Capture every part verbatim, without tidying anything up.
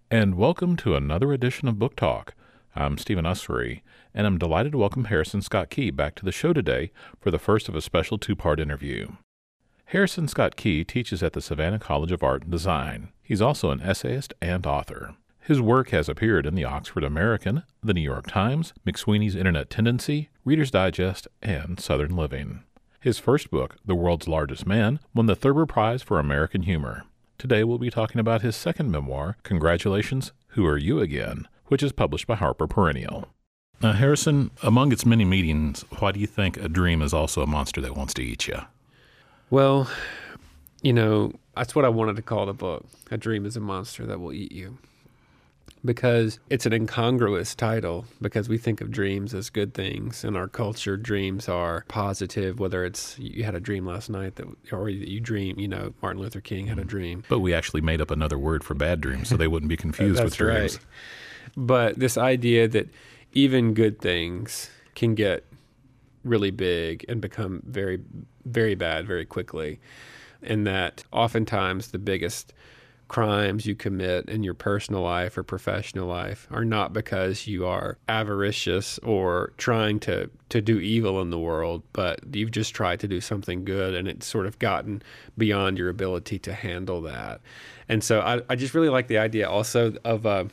And welcome to another edition of Book Talk. I'm Stephen Ussery, and I'm delighted to welcome Harrison Scott Key back to the show today for the first of a special two-part interview. Harrison Scott Key teaches at the Savannah College of Art and Design. He's also an essayist and author. His work has appeared in the Oxford American, the New York Times, McSweeney's Internet Tendency, Reader's Digest, and Southern Living. His first book, The World's Largest Man, won the Thurber Prize for American Humor. Today we'll be talking about his second memoir, Congratulations, Who Are You Again?, which is published by Harper Perennial. Now, Harrison, among its many meanings, why do you think a dream is also a monster that wants to eat you? Well, you know, that's what I wanted to call the book. A dream is a monster that will eat you. Because it's an incongruous title, because we think of dreams as good things. In our culture, dreams are positive, whether it's you had a dream last night that, or you dream, you know, Martin Luther King had a dream. But we actually made up another word for bad dreams, so they wouldn't be confused with dreams. Right. But this idea that even good things can get really big and become very, very bad very quickly, and that oftentimes the biggest crimes you commit in your personal life or professional life are not because you are avaricious or trying to, to do evil in the world, but you've just tried to do something good and it's sort of gotten beyond your ability to handle that. And so I, I just really like the idea also of a,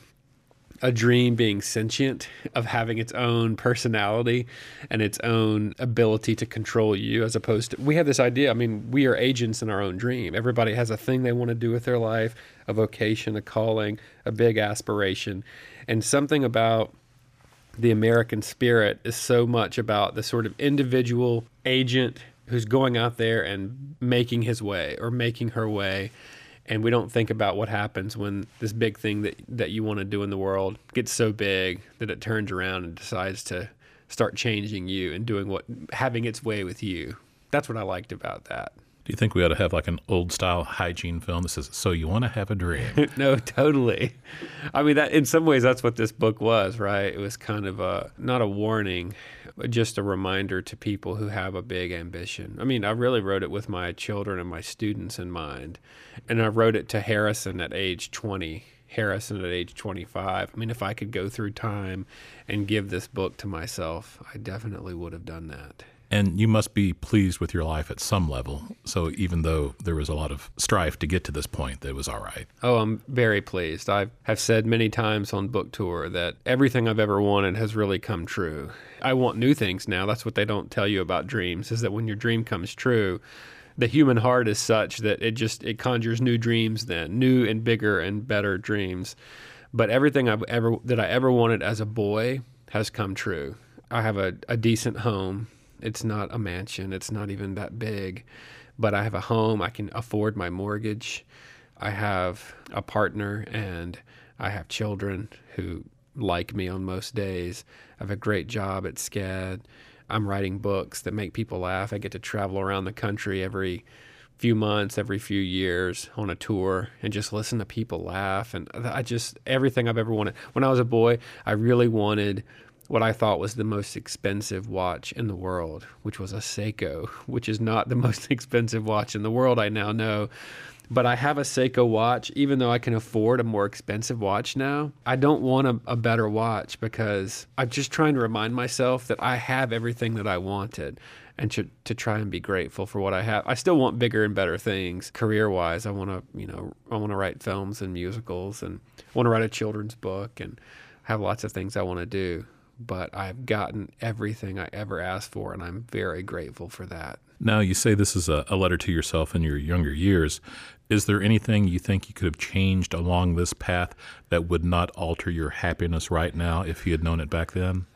a dream being sentient, of having its own personality and its own ability to control you, as opposed to, we have this idea, I mean, we are agents in our own dream. Everybody has a thing they want to do with their life, a vocation, a calling, a big aspiration. And something about the American spirit is so much about the sort of individual agent who's going out there and making his way or making her way. And we don't think about what happens when this big thing that, that you want to do in the world gets so big that it turns around and decides to start changing you and doing what, having its way with you. That's what I liked about that. Do you think we ought to have like an old-style hygiene film that says, so you want to have a dream? No, totally. I mean, that in some ways, that's what this book was, right? It was kind of a, not a warning, but just a reminder to people who have a big ambition. I mean, I really wrote it with my children and my students in mind. And I wrote it to Harrison at age twenty, Harrison at age twenty-five. I mean, if I could go through time and give this book to myself, I definitely would have done that. And you must be pleased with your life at some level. So even though there was a lot of strife to get to this point, that it was all right. Oh, I'm very pleased. I have said many times on book tour that everything I've ever wanted has really come true. I want new things now. That's what they don't tell you about dreams, is that when your dream comes true, the human heart is such that it just, it conjures new dreams then, new and bigger and better dreams. But everything I've ever, that I ever wanted as a boy has come true. I have a, a decent home. It's not a mansion. It's not even that big, but I have a home. I can afford my mortgage. I have a partner and I have children who like me on most days. I have a great job at SCAD. I'm writing books that make people laugh. I get to travel around the country every few months, every few years on a tour and just listen to people laugh. And I just, everything I've ever wanted. When I was a boy, I really wanted what I thought was the most expensive watch in the world, which was a Seiko, which is not the most expensive watch in the world, I now know. But I have a Seiko watch, even though I can afford a more expensive watch now. I don't want a, a better watch because I'm just trying to remind myself that I have everything that I wanted and to, to try and be grateful for what I have. I still want bigger and better things career-wise. I want to, you know, I want to write films and musicals, and I want to write a children's book and have lots of things I want to do. But I've gotten everything I ever asked for, and I'm very grateful for that. Now, you say this is a, a letter to yourself in your younger years. Is there anything you think you could have changed along this path that would not alter your happiness right now if you had known it back then?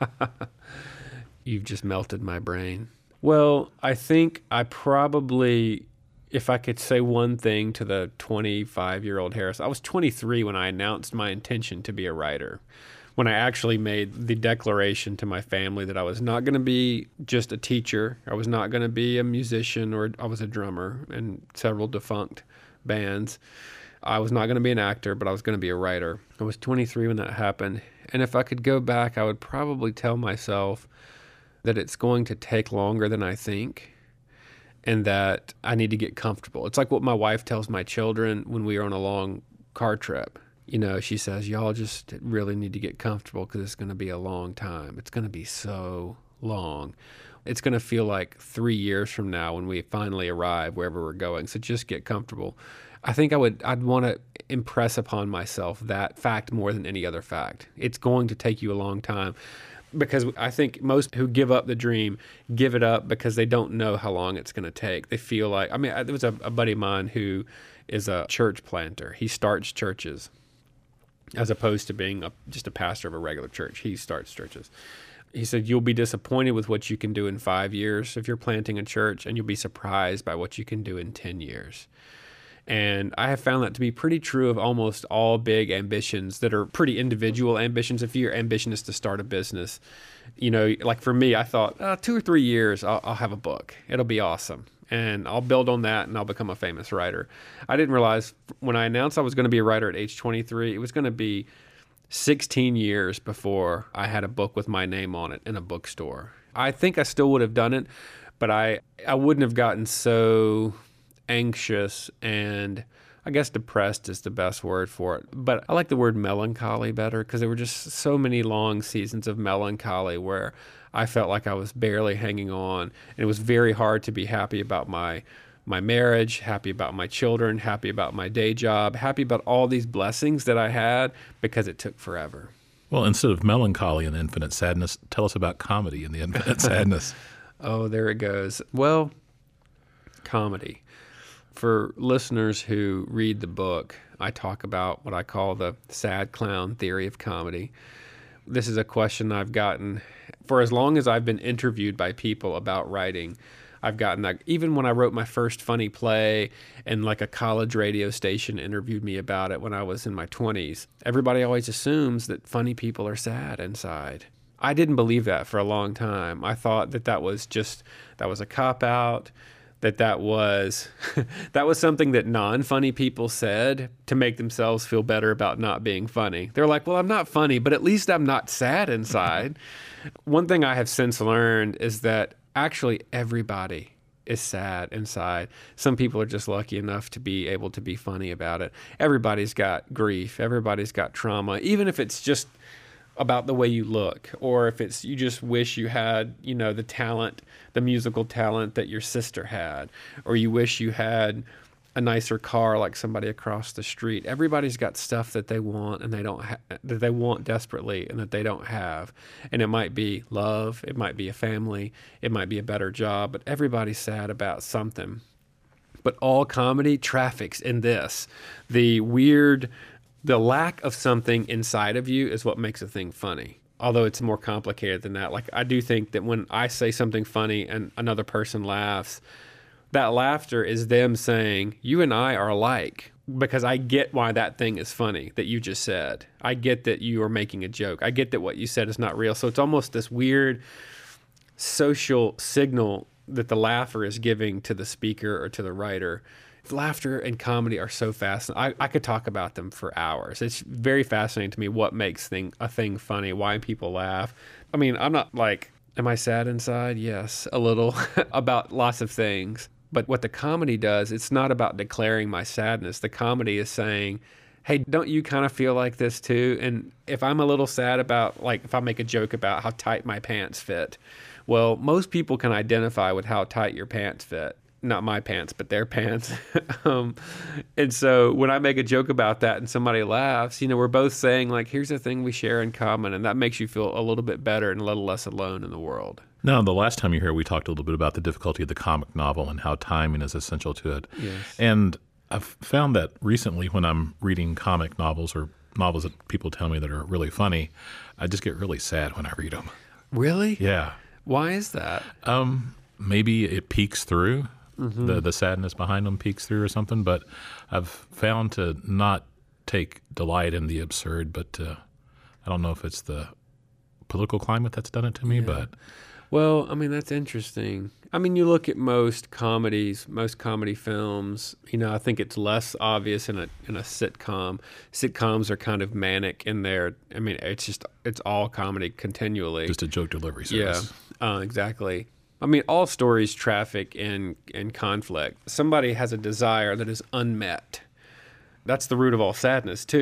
You've just melted my brain. Well, I think I probably, if I could say one thing to the twenty-five-year-old Harris, I was twenty-three when I announced my intention to be a writer. When I actually made the declaration to my family that I was not going to be just a teacher, I was not going to be a musician, or I was a drummer in several defunct bands. I was not going to be an actor, but I was going to be a writer. I was twenty-three when that happened. And if I could go back, I would probably tell myself that it's going to take longer than I think, and that I need to get comfortable. It's like what my wife tells my children when we are on a long car trip. you know, she says, y'all just really need to get comfortable because it's going to be a long time. It's going to be so long. It's going to feel like three years from now when we finally arrive wherever we're going. So just get comfortable. I think I would, I'd want to impress upon myself that fact more than any other fact. It's going to take you a long time, because I think most who give up the dream give it up because they don't know how long it's going to take. They feel like, I mean, there was a, a buddy of mine who is a church planter. He starts churches as opposed to being a, just a pastor of a regular church. He starts churches. He said, you'll be disappointed with what you can do in five years if you're planting a church, and you'll be surprised by what you can do in ten years. And I have found that to be pretty true of almost all big ambitions that are pretty individual ambitions. If your ambition is to start a business, you know, like for me, I thought uh, two or three years, I'll, I'll have a book. It'll be awesome. And I'll build on that and I'll become a famous writer. I didn't realize when I announced I was going to be a writer at age twenty-three, it was going to be sixteen years before I had a book with my name on it in a bookstore. I think I still would have done it, but I, I wouldn't have gotten so anxious and I guess depressed is the best word for it. But I like the word melancholy better, because there were just so many long seasons of melancholy where I felt like I was barely hanging on. And it was very hard to be happy about my my marriage, happy about my children, happy about my day job, happy about all these blessings that I had, because it took forever. Well, instead of melancholy and infinite sadness, tell us about comedy and the infinite sadness. Oh, there it goes. Well, comedy. For listeners who read the book, I talk about what I call the sad clown theory of comedy. This is a question I've gotten for as long as I've been interviewed by people about writing. I've gotten that. Even when I wrote my first funny play and like a college radio station interviewed me about it when I was in my twenties, everybody always assumes that funny people are sad inside. I didn't believe that for a long time. I thought that that was just, that was a cop-out, that that was that was something that non-funny people said to make themselves feel better about not being funny. They're like, well, I'm not funny, but at least I'm not sad inside. One thing I have since learned is that actually everybody is sad inside. Some people are just lucky enough to be able to be funny about it. Everybody's got grief. Everybody's got trauma, even if it's just about the way you look, or if it's you just wish you had, you know, the talent, the musical talent that your sister had, or you wish you had a nicer car like somebody across the street. Everybody's got stuff that they want and they don't ha- that they want desperately and that they don't have. And it might be love, it might be a family, it might be a better job, but everybody's sad about something. But all comedy traffics in this. The weird The lack of something inside of you is what makes a thing funny, although it's more complicated than that. Like, I do think that when I say something funny and another person laughs, that laughter is them saying, you and I are alike, because I get why that thing is funny that you just said. I get that you are making a joke. I get that what you said is not real. So it's almost this weird social signal that the laugher is giving to the speaker or to the writer. Laughter and comedy are so fascinating. I, I could talk about them for hours. It's very fascinating to me what makes thing, a thing funny, why people laugh. I mean, I'm not like, am I sad inside? Yes, a little about lots of things. But what the comedy does, it's not about declaring my sadness. The comedy is saying, hey, don't you kind of feel like this too? And if I'm a little sad about, like, if I make a joke about how tight my pants fit, well, most people can identify with how tight your pants fit. Not my pants, but their pants. um, and so when I make a joke about that and somebody laughs, you know, we're both saying, like, here's a thing we share in common, and that makes you feel a little bit better and a little less alone in the world. Now, the last time you were here, we talked a little bit about the difficulty of the comic novel and how timing is essential to it. Yes. And I've found that recently when I'm reading comic novels or novels that people tell me that are really funny, I just get really sad when I read them. Really? Yeah. Why is that? Um, maybe it peeks through. Mm-hmm. The the sadness behind them peeks through or something, but I've found to not take delight in the absurd, but uh, I don't know if it's the political climate that's done it to me, Yeah. but... Well, I mean, that's interesting. I mean, you look at most comedies, most comedy films, you know, I think it's less obvious in a in a sitcom. Sitcoms are kind of manic in their, I mean, it's just, it's all comedy continually. Just a joke delivery Yeah, service. uh, exactly. I mean, all stories traffic in, in conflict. Somebody has a desire that is unmet. That's the root of all sadness, too.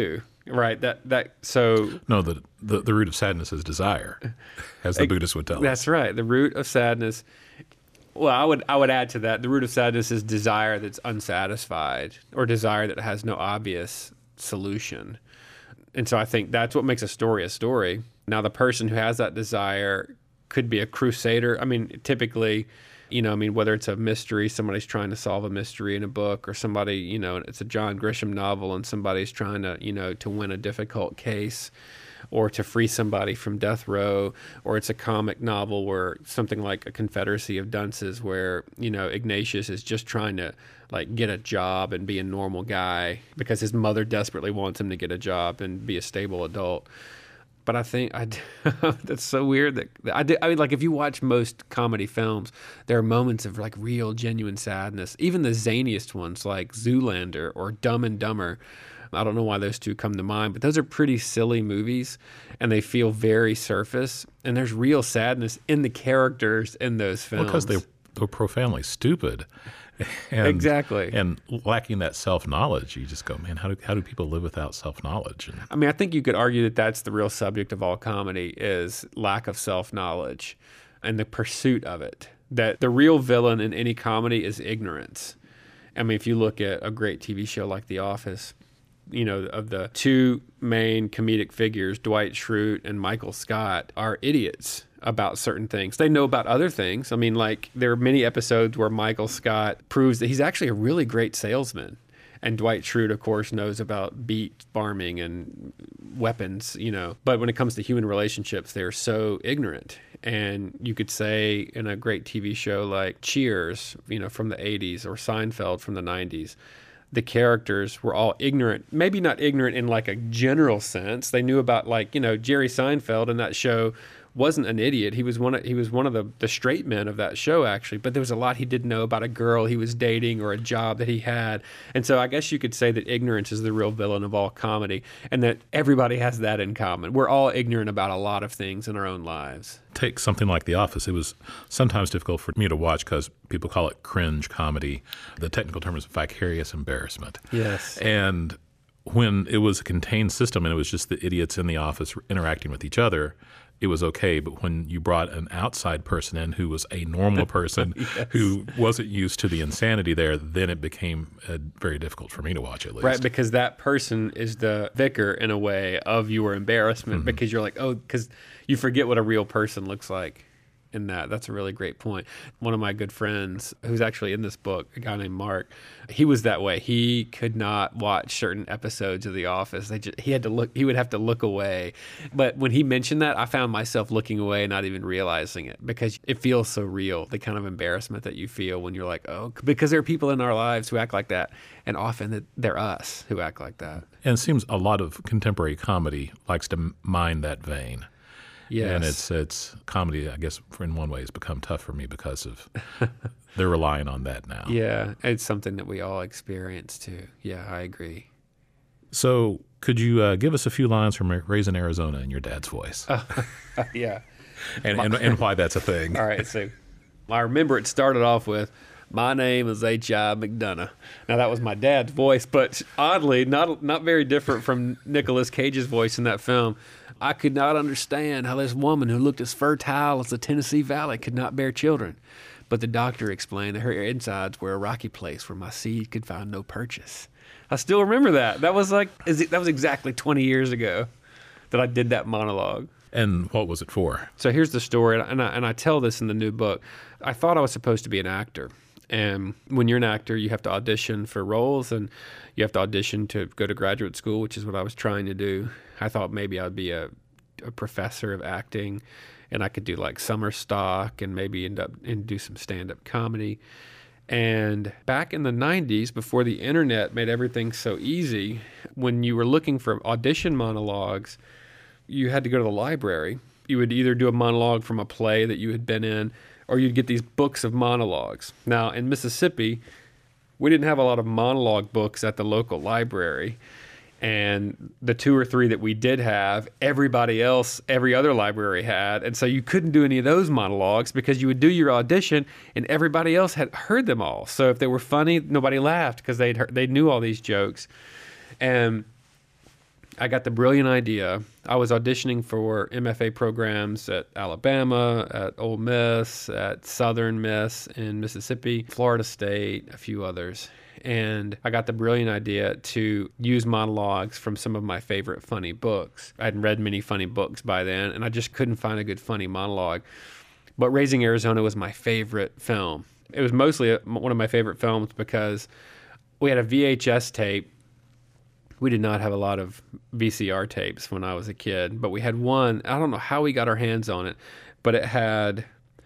Right. That that so No, the, the, the root of sadness is desire, as the Buddhists would tell us. that's right. The root of sadness. Well, I would I would add to that, the root of sadness is desire that's unsatisfied, or desire that has no obvious solution. And so I think that's what makes a story a story. Now, the person who has that desire could be a crusader. I mean, typically, you know, I mean, whether it's a mystery, somebody's trying to solve a mystery in a book, or somebody, you know, it's a John Grisham novel and somebody's trying to, you know, to win a difficult case or to free somebody from death row, or it's a comic novel where something like A Confederacy of Dunces where, you know, Ignatius is just trying to like get a job and be a normal guy because his mother desperately wants him to get a job and be a stable adult. But I think I, that's so weird that I, do, I mean, like if you watch most comedy films, there are moments of like real, genuine sadness. Even the zaniest ones like Zoolander or Dumb and Dumber. I don't know why those two come to mind, but those are pretty silly movies and they feel very surface. And there's real sadness in the characters in those films. Well, because they, they're profoundly stupid. And, exactly. And lacking that self-knowledge, you just go, man, how do how do people live without self-knowledge? And, I mean, I think you could argue that that's the real subject of all comedy is lack of self-knowledge and the pursuit of it. That the real villain in any comedy is ignorance. I mean, if you look at a great T V show like The Office, you know, of the two main comedic figures, Dwight Schrute and Michael Scott, are idiots about certain things. They know about other things. I mean, like there are many episodes where Michael Scott proves that he's actually a really great salesman. And Dwight Schrute, of course, knows about beet farming and weapons, you know. But when it comes to human relationships, they're so ignorant. And you could say in a great T V show like Cheers, you know, from the eighties, or Seinfeld from the nineties, the characters were all ignorant, maybe not ignorant in like a general sense. They knew about, like, you know, Jerry Seinfeld in that show wasn't an idiot. He was one of, he was one of the, the straight men of that show, actually. But there was a lot he didn't know about a girl he was dating or a job that he had. And so I guess you could say that ignorance is the real villain of all comedy, and that everybody has that in common. We're all ignorant about a lot of things in our own lives. Take something like The Office. It was sometimes difficult for me to watch because people call it cringe comedy. The technical term is vicarious embarrassment. Yes. And when it was a contained system and it was just the idiots in the office interacting with each other, it was okay. But when you brought an outside person in who was a normal person yes. who wasn't used to the insanity there, then it became uh, very difficult for me to watch, at least. Right, because that person is the vicar, in a way, of your embarrassment, mm-hmm. because you're like, oh, because you forget what a real person looks like in that. That's a really great point. One of my good friends, who's actually in this book, a guy named Mark, he was that way. He could not watch certain episodes of The Office. They just, he had to look. He would have to look away. But when he mentioned that, I found myself looking away, not even realizing it, because it feels so real. The kind of embarrassment that you feel when you're like, oh, because there are people in our lives who act like that, and often they're us who act like that. And it seems a lot of contemporary comedy likes to mine that vein. Yes. And it's it's comedy, I guess, in one way, has become tough for me because of they're relying on that now. Yeah, it's something that we all experience too. Yeah, I agree. So could you uh, give us a few lines from Raising Arizona in your dad's voice? Uh, yeah. and, and and why that's a thing. All right, so I remember it started off with, "My name is H I McDonough." Now, that was my dad's voice, but oddly, not not very different from Nicolas Cage's voice in that film. "I could not understand how this woman who looked as fertile as the Tennessee Valley could not bear children. But the doctor explained that her insides were a rocky place where my seed could find no purchase." I still remember that. That was like, that was exactly twenty years ago that I did that monologue. And what was it for? So here's the story, and I, and I tell this in the new book. I thought I was supposed to be an actor. And when you're an actor, you have to audition for roles, and you have to audition to go to graduate school, which is what I was trying to do. I thought maybe I'd be a, a professor of acting, and I could do like summer stock and maybe end up and do some stand-up comedy. And back in the nineties, before the internet made everything so easy, when you were looking for audition monologues, you had to go to the library. You would either do a monologue from a play that you had been in, or you'd get these books of monologues. Now, in Mississippi, we didn't have a lot of monologue books at the local library. And the two or three that we did have, everybody else, every other library had. And so you couldn't do any of those monologues because you would do your audition and everybody else had heard them all. So if they were funny, nobody laughed because they'd heard, they knew all these jokes. And I got the brilliant idea. I was auditioning for M F A programs at Alabama, at Ole Miss, at Southern Miss in Mississippi, Florida State, a few others. And I got the brilliant idea to use monologues from some of my favorite funny books. I hadn't read many funny books by then, and I just couldn't find a good funny monologue. But Raising Arizona was my favorite film. It was mostly a, one of my favorite films because we had a V H S tape. We did not have a lot of V C R tapes when I was a kid, but we had one. I don't know how we got our hands on it, but it had,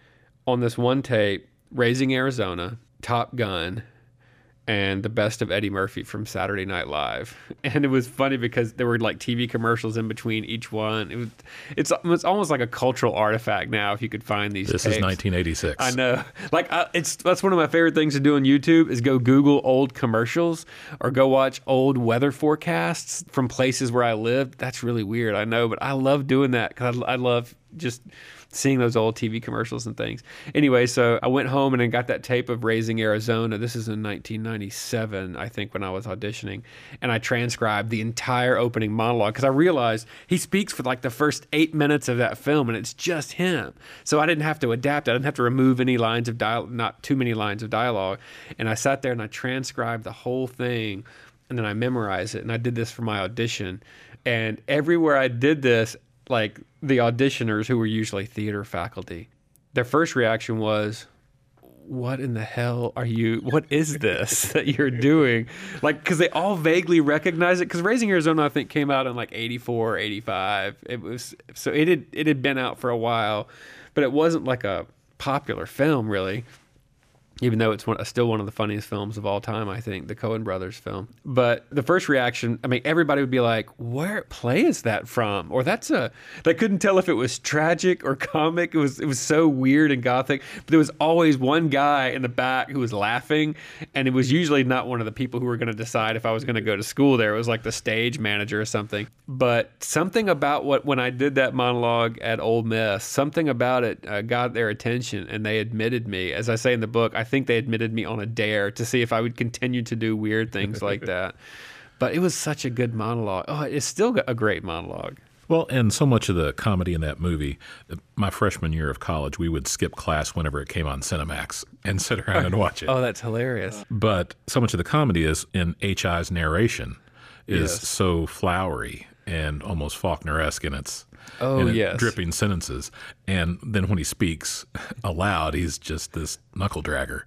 on this one tape, Raising Arizona, Top Gun, and the best of Eddie Murphy from Saturday Night Live. And it was funny because there were like T V commercials in between each one. It was, it's, it's almost like a cultural artifact now if you could find these This tapes. is nineteen eighty-six. I know. Like, I, it's that's one of my favorite things to do on YouTube is go Google old commercials or go watch old weather forecasts from places where I lived. That's really weird, I know, but I love doing that because I, I love just seeing those old T V commercials and things. Anyway, so I went home and then got that tape of Raising Arizona. This is in nineteen ninety-seven, I think, when I was auditioning. And I transcribed the entire opening monologue because I realized he speaks for like the first eight minutes of that film and it's just him. So I didn't have to adapt. I didn't have to remove any lines of dialogue, not too many lines of dialogue. And I sat there and I transcribed the whole thing and then I memorized it. And I did this for my audition. And everywhere I did this, like the auditioners who were usually theater faculty, their first reaction was, what in the hell are you, what is this that you're doing? Like, because they all vaguely recognize it. Because Raising Arizona, I think, came out in like eighty-four, eighty-five. It was, so it had, it had been out for a while, but it wasn't like a popular film, really. Even though it's one, still one of the funniest films of all time, I think, the Coen Brothers film. But the first reaction, I mean, everybody would be like, where play is that from? Or that's a, they couldn't tell if it was tragic or comic. It was it was so weird and gothic. But there was always one guy in the back who was laughing. And it was usually not one of the people who were going to decide if I was going to go to school there. It was like the stage manager or something. But something about what, when I did that monologue at Ole Miss, something about it uh, got their attention. And they admitted me, as I say in the book, I think they admitted me on a dare to see if I would continue to do weird things like that. But it was such a good monologue. Oh, it's still a great monologue. Well, and so much of the comedy in that movie, my freshman year of college, we would skip class whenever it came on Cinemax and sit around and watch it. Oh, that's hilarious. But so much of the comedy is in H I's narration is Yes. so flowery and almost Faulkner-esque in its Oh, in its yes. dripping sentences. And then when he speaks aloud, he's just this knuckle dragger.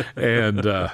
And uh,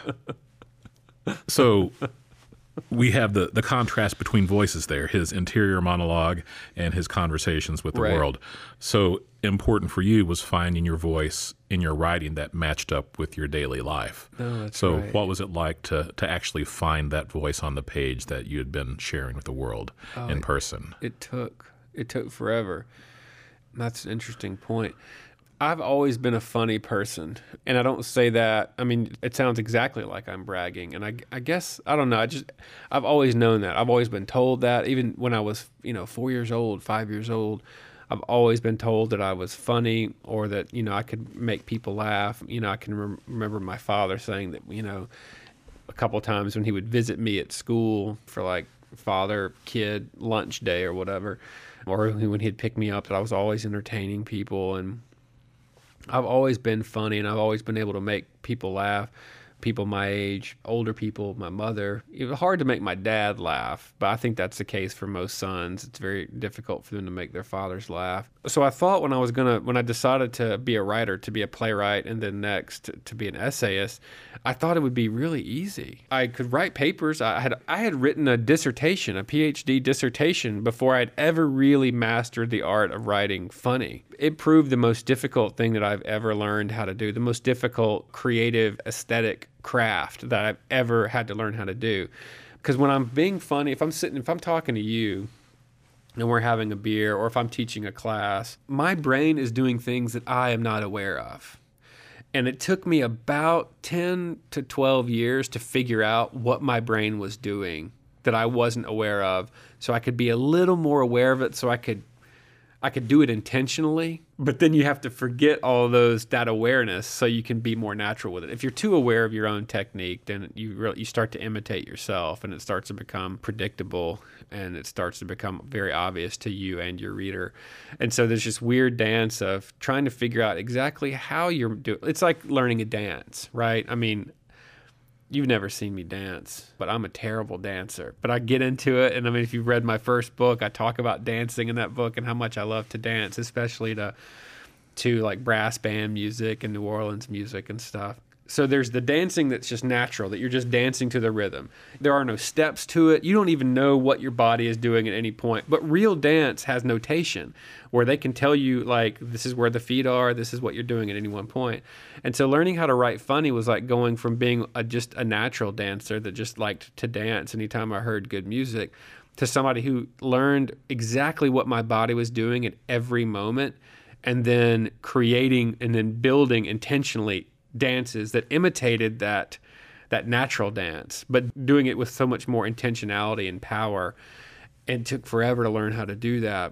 so we have the, the contrast between voices there, his interior monologue and his conversations with the Right. world. So important for you was finding your voice in your writing that matched up with your daily life. Oh, that's so right. what was it like to, to actually find that voice on the page that you had been sharing with the world Oh, in person? It took it took forever. That's an interesting point. I've always been a funny person, and I don't say that. I mean, it sounds exactly like I'm bragging, and I, I guess I don't know. I just I've always known that. I've always been told that. Even when I was, you know, four years old, five years old, I've always been told that I was funny or that, you know, I could make people laugh. You know, I can rem- remember my father saying that, you know, a couple times when he would visit me at school for like father-kid lunch day or whatever, or when he'd pick me up, that I was always entertaining people. And I've always been funny, and I've always been able to make people laugh, people my age, older people, my mother. It was hard to make my dad laugh, but I think that's the case for most sons. It's very difficult for them to make their fathers laugh. So I thought when I was going to, when I decided to be a writer, to be a playwright, and then next to, to be an essayist, I thought it would be really easy. I could write papers. I had I had written a dissertation, a P H D dissertation, before I'd ever really mastered the art of writing funny. It proved the most difficult thing that I've ever learned how to do, the most difficult creative aesthetic craft that I've ever had to learn how to do. Because when I'm being funny, if I'm sitting, if I'm talking to you and we're having a beer, or if I'm teaching a class, my brain is doing things that I am not aware of. And it took me about ten to twelve years to figure out what my brain was doing that I wasn't aware of, so I could be a little more aware of it, so I could I could do it intentionally, but then you have to forget all those, that awareness so you can be more natural with it. If you're too aware of your own technique, then you really, you start to imitate yourself, and it starts to become predictable, and it starts to become very obvious to you and your reader. And so there's this weird dance of trying to figure out exactly how you're doing. It's like learning a dance, right? I mean, you've never seen me dance, but I'm a terrible dancer. But I get into it, and I mean, if you've read my first book, I talk about dancing in that book and how much I love to dance, especially to to like brass band music and New Orleans music and stuff. So there's the dancing that's just natural, that you're just dancing to the rhythm. There are no steps to it. You don't even know what your body is doing at any point. But real dance has notation, where they can tell you, like, this is where the feet are, this is what you're doing at any one point. And so learning how to write funny was like going from being a, just a natural dancer that just liked to dance anytime I heard good music, to somebody who learned exactly what my body was doing at every moment, and then creating and then building intentionally dances that imitated that that natural dance, but doing it with so much more intentionality and power. And it took forever to learn how to do that.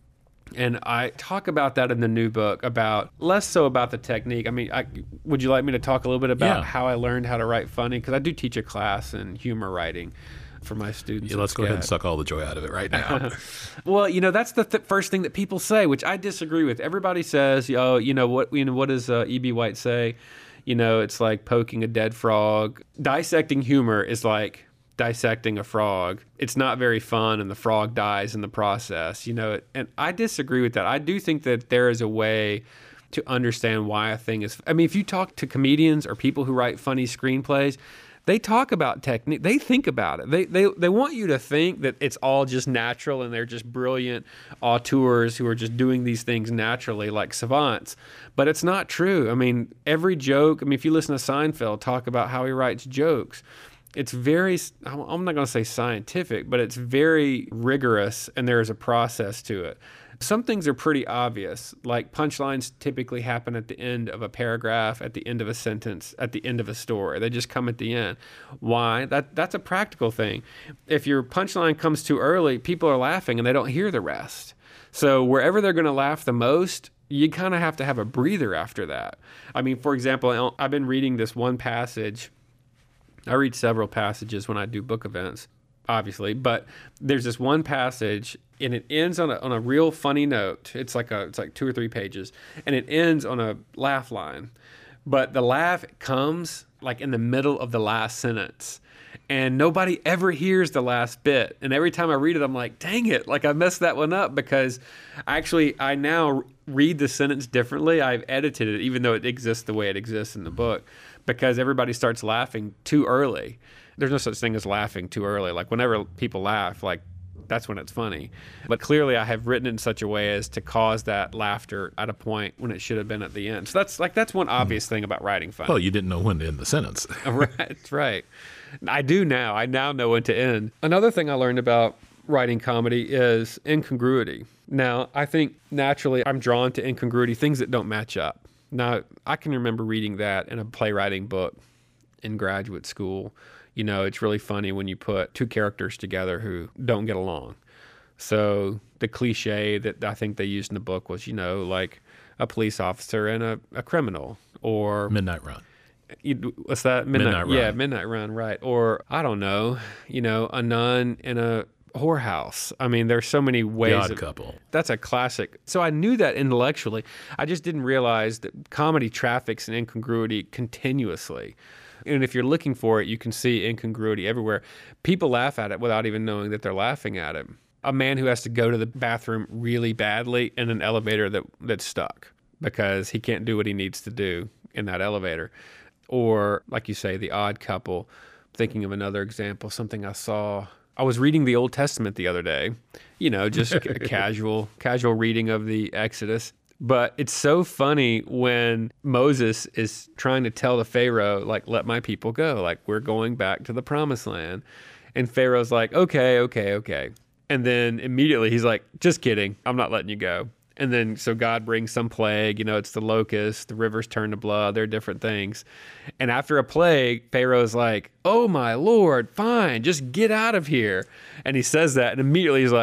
And I talk about that in the new book, about less so about the technique. I mean, I, would you like me to talk a little bit about Yeah. how I learned how to write funny? Because I do teach a class in humor writing for my students. Yeah, let's go ahead and suck all the joy out of it right now. Well, you know, that's the th- first thing that people say, which I disagree with. Everybody says, oh, you know, what you know, what does uh, E B. White say? You know, it's like poking a dead frog. Dissecting humor is like dissecting a frog. It's not very fun, and the frog dies in the process, you know. And I disagree with that. I do think that there is a way to understand why a thing is... I mean, if you talk to comedians or people who write funny screenplays, they talk about technique. They think about it. They, they they want you to think that it's all just natural and they're just brilliant auteurs who are just doing these things naturally like savants. But it's not true. I mean, every joke, I mean, if you listen to Seinfeld talk about how he writes jokes, it's very, I'm not going to say scientific, but it's very rigorous, and there is a process to it. Some things are pretty obvious, like punchlines typically happen at the end of a paragraph, at the end of a sentence, at the end of a story. They just come at the end. Why? That That's a practical thing. If your punchline comes too early, people are laughing and they don't hear the rest. So wherever they're going to laugh the most, you kind of have to have a breather after that. I mean, for example, I've been reading this one passage. I read several passages when I do book events, obviously, but there's this one passage, and it ends on a on a real funny note. It's like a it's like two or three pages, and it ends on a laugh line, but the laugh comes like in the middle of the last sentence, and nobody ever hears the last bit. And every time I read it, I'm like, dang it, like I messed that one up, because actually I now read the sentence differently. I've edited it, even though it exists the way it exists in the book, because everybody starts laughing too early. There's no such thing as laughing too early. Like whenever people laugh, like that's when it's funny. But clearly I have written it in such a way as to cause that laughter at a point when it should have been at the end. So that's like that's one obvious thing about writing funny. Well, you didn't know when to end the sentence. Right, right. I do now. I now know when to end. Another thing I learned about writing comedy is incongruity. Now, I think naturally I'm drawn to incongruity, things that don't match up. Now, I can remember reading that in a playwriting book in graduate school. You know, it's really funny when you put two characters together who don't get along. So the cliche that I think they used in the book was, you know, like a police officer and a, a criminal, or Midnight Run. You, what's that? Midnight, Midnight Run. Yeah, Midnight Run, right. Or, I don't know, you know, a nun in a whorehouse. I mean, there's so many ways. The Odd of, Couple. That's a classic. So I knew that intellectually. I just didn't realize that comedy traffics in incongruity continuously. And if you're looking for it, you can see incongruity everywhere. People laugh at it without even knowing that they're laughing at it. A man who has to go to the bathroom really badly in an elevator that that's stuck because he can't do what he needs to do in that elevator. Or, like you say, The Odd Couple. Thinking of another example, something I saw. I was reading the Old Testament the other day, you know, just a casual, casual reading of the Exodus. But it's so funny when Moses is trying to tell the Pharaoh, like, let my people go. Like, we're going back to the promised land. And Pharaoh's like, okay, okay, okay. And then immediately he's like, just kidding. I'm not letting you go. And then so God brings some plague, you know, it's the locusts, the rivers turn to blood, there are different things. And after a plague, Pharaoh's like, oh my Lord, fine, just get out of here. And he says that, and immediately he's like,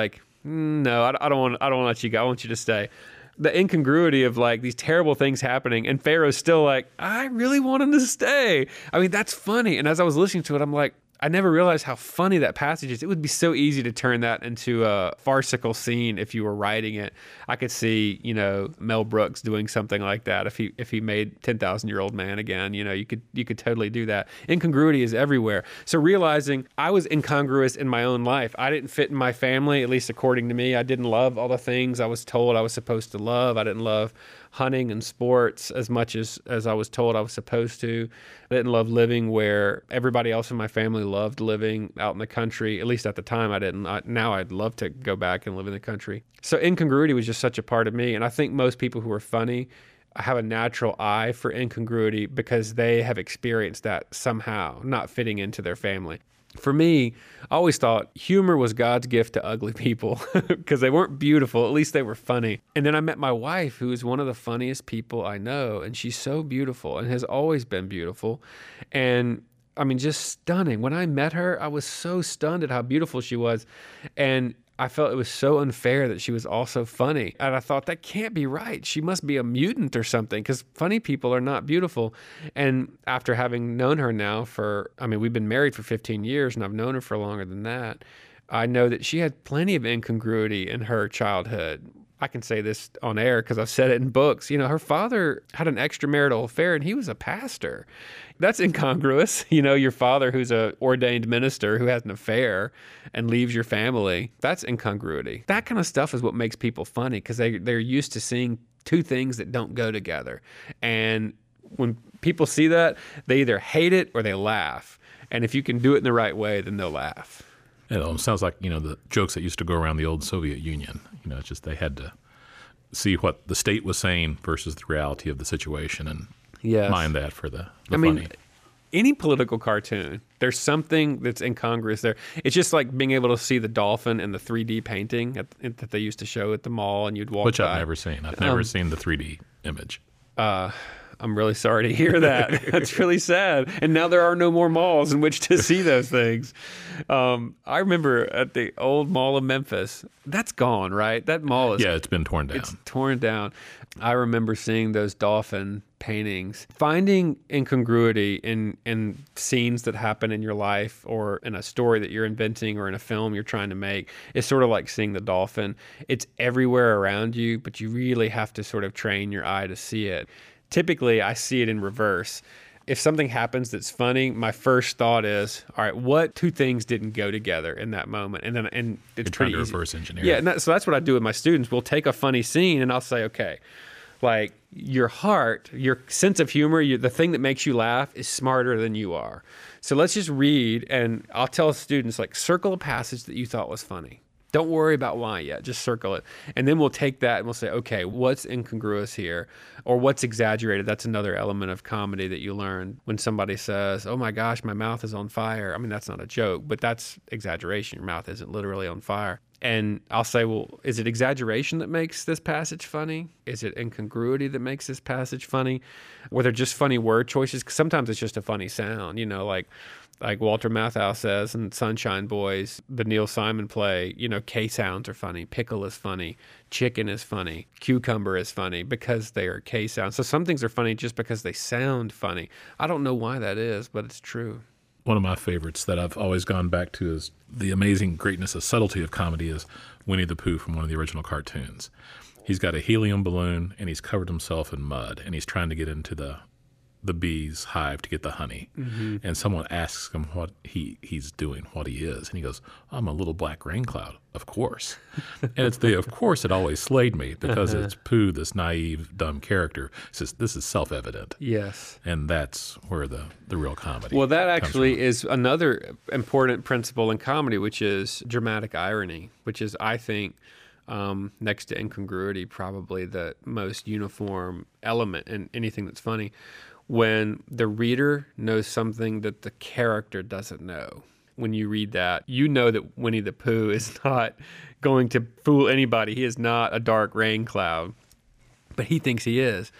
no, I, I don't want. I don't want to let you go. I want you to stay. The incongruity of like these terrible things happening, and Pharaoh's still like, I really want him to stay. I mean, that's funny. And as I was listening to it, I'm like, I never realized how funny that passage is. It would be so easy to turn that into a farcical scene if you were writing it. I could see, you know, Mel Brooks doing something like that if he if he made ten thousand Year Old Man again. You know, you could you could totally do that. Incongruity is everywhere. So realizing I was incongruous in my own life. I didn't fit in my family, at least according to me. I didn't love all the things I was told I was supposed to love. I didn't love hunting and sports as much as, as I was told I was supposed to. I didn't love living where everybody else in my family loved living out in the country. At least at the time I didn't. I, now I'd love to go back and live in the country. So incongruity was just such a part of me. And I think most people who are funny have a natural eye for incongruity because they have experienced that somehow, not fitting into their family. For me, I always thought humor was God's gift to ugly people because they weren't beautiful. At least they were funny. And then I met my wife, who is one of the funniest people I know. And she's so beautiful and has always been beautiful. And I mean, just stunning. When I met her, I was so stunned at how beautiful she was. And I felt it was so unfair that she was also funny. And I thought, that can't be right. She must be a mutant or something because funny people are not beautiful. And after having known her now for, I mean, we've been married for fifteen years and I've known her for longer than that. I know that she had plenty of incongruity in her childhood. I can say this on air because I've said it in books. You know, her father had an extramarital affair and he was a pastor. That's incongruous. You know, your father who's a ordained minister who has an affair and leaves your family. That's incongruity. That kind of stuff is what makes people funny because they, they're used to seeing two things that don't go together. And when people see that, they either hate it or they laugh. And if you can do it in the right way, then they'll laugh. It almost sounds like, you know, the jokes that used to go around the old Soviet Union. You know, it's just they had to see what the state was saying versus the reality of the situation and yes. mind that for the, the I mean, funny. Any political cartoon, there's something that's incongruous there. It's just like being able to see the dolphin in the three D painting at, that they used to show at the mall and you'd walk Which by. I've never seen. I've never um, seen the three D image. Uh I'm really sorry to hear that. That's really sad. And now there are no more malls in which to see those things. Um, I remember at the old Mall of Memphis, that's gone, right? That mall is... Yeah, it's been torn down. It's torn down. I remember seeing those dolphin paintings. Finding incongruity in, in scenes that happen in your life or in a story that you're inventing or in a film you're trying to make is sort of like seeing the dolphin. It's everywhere around you, but you really have to sort of train your eye to see it. Typically, I see it in reverse. If something happens that's funny, my first thought is, all right, what two things didn't go together in that moment? And then and it's You're pretty trying to easy. reverse engineer. Yeah, and that, so that's what I do with my students. We'll take a funny scene and I'll say, okay, like your heart, your sense of humor, you, the thing that makes you laugh is smarter than you are. So let's just read, and I'll tell students, like, circle a passage that you thought was funny. Don't worry about why yet. Just circle it. And then we'll take that and we'll say, okay, what's incongruous here? Or what's exaggerated? That's another element of comedy that you learn. When somebody says, oh my gosh, my mouth is on fire. I mean, that's not a joke, but that's exaggeration. Your mouth isn't literally on fire. And I'll say, well, is it exaggeration that makes this passage funny? Is it incongruity that makes this passage funny? Were there just funny word choices? 'Cause sometimes it's just a funny sound, you know, like... Like Walter Matthau says in Sunshine Boys, the Neil Simon play, you know, K sounds are funny, pickle is funny, chicken is funny, cucumber is funny because they are K sounds. So some things are funny just because they sound funny. I don't know why that is, but it's true. One of my favorites that I've always gone back to is the amazing greatness of subtlety of comedy is Winnie the Pooh from one of the original cartoons. He's got a helium balloon and he's covered himself in mud and he's trying to get into the the bee's hive to get the honey. Mm-hmm. And someone asks him what he, he's doing, what he is. And he goes, I'm a little black rain cloud, of course. And it's the of course that always slayed me because uh-huh. it's Pooh, this naive, dumb character, says this is self-evident. Yes. And that's where the, the real comedy Well, that actually from. is another important principle in comedy, which is dramatic irony, which is, I think, um, next to incongruity, probably the most uniform element in anything that's funny. When the reader knows something that the character doesn't know. When you read that, you know that Winnie the Pooh is not going to fool anybody. He is not a dark rain cloud, but he thinks he is.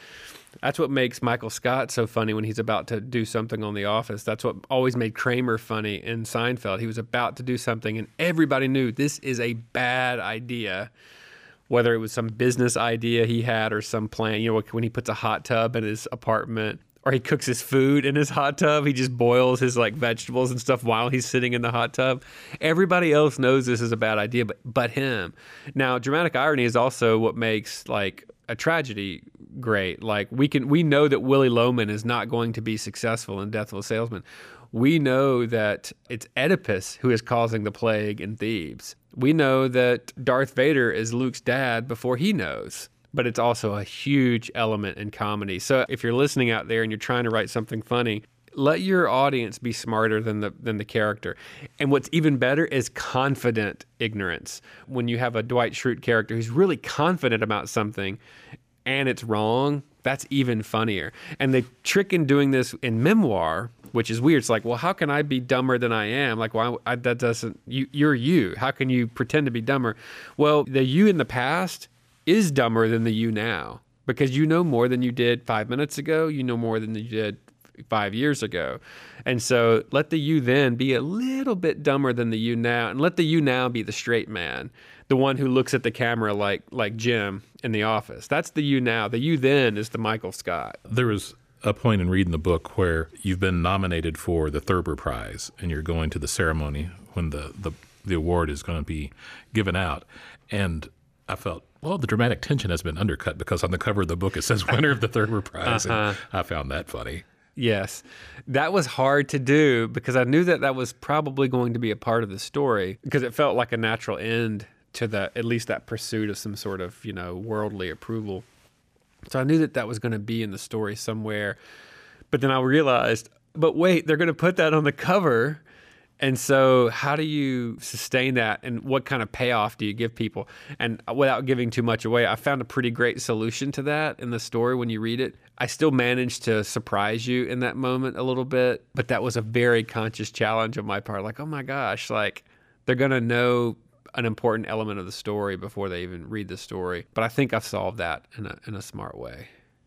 That's what makes Michael Scott so funny when he's about to do something on The Office. That's what always made Kramer funny in Seinfeld. He was about to do something, and everybody knew this is a bad idea, whether it was some business idea he had or some plan. You know, when he puts a hot tub in his apartment, or he cooks his food in his hot tub. He just boils his like vegetables and stuff while he's sitting in the hot tub. Everybody else knows this is a bad idea, but but him. Now, dramatic irony is also what makes like a tragedy great. Like we can we know that Willy Loman is not going to be successful in Death of a Salesman. We know that it's Oedipus who is causing the plague in Thebes. We know that Darth Vader is Luke's dad before he knows. But it's also a huge element in comedy. So if you're listening out there and you're trying to write something funny, let your audience be smarter than the than the character. And what's even better is confident ignorance. When you have a Dwight Schrute character who's really confident about something and it's wrong, that's even funnier. And the trick in doing this in memoir, which is weird, it's like, well, how can I be dumber than I am? Like, why I, that doesn't, you, you're you. How can you pretend to be dumber? Well, the you in the past is dumber than the you now, because you know more than you did five minutes ago. You know more than you did five years ago. And so let the you then be a little bit dumber than the you now, and let the you now be the straight man, the one who looks at the camera like like Jim in The Office. That's the you now. The you then is the Michael Scott. There was a point in reading the book where you've been nominated for the Thurber Prize, and you're going to the ceremony when the, the, the award is going to be given out. And I felt, well, the dramatic tension has been undercut because on the cover of the book it says winner of the Thurber Prize. Uh-huh. And I found that funny. Yes. That was hard to do because I knew that that was probably going to be a part of the story, because it felt like a natural end to the, at least that pursuit of some sort of, you know, worldly approval. So I knew that that was going to be in the story somewhere. But then I realized, but wait, they're going to put that on the cover. And so how do you sustain that, and what kind of payoff do you give people? And without giving too much away, I found a pretty great solution to that in the story when you read it. I still managed to surprise you in that moment a little bit, but that was a very conscious challenge on my part. Like, oh my gosh, like they're going to know an important element of the story before they even read the story. But I think I've solved that in a, in a smart way.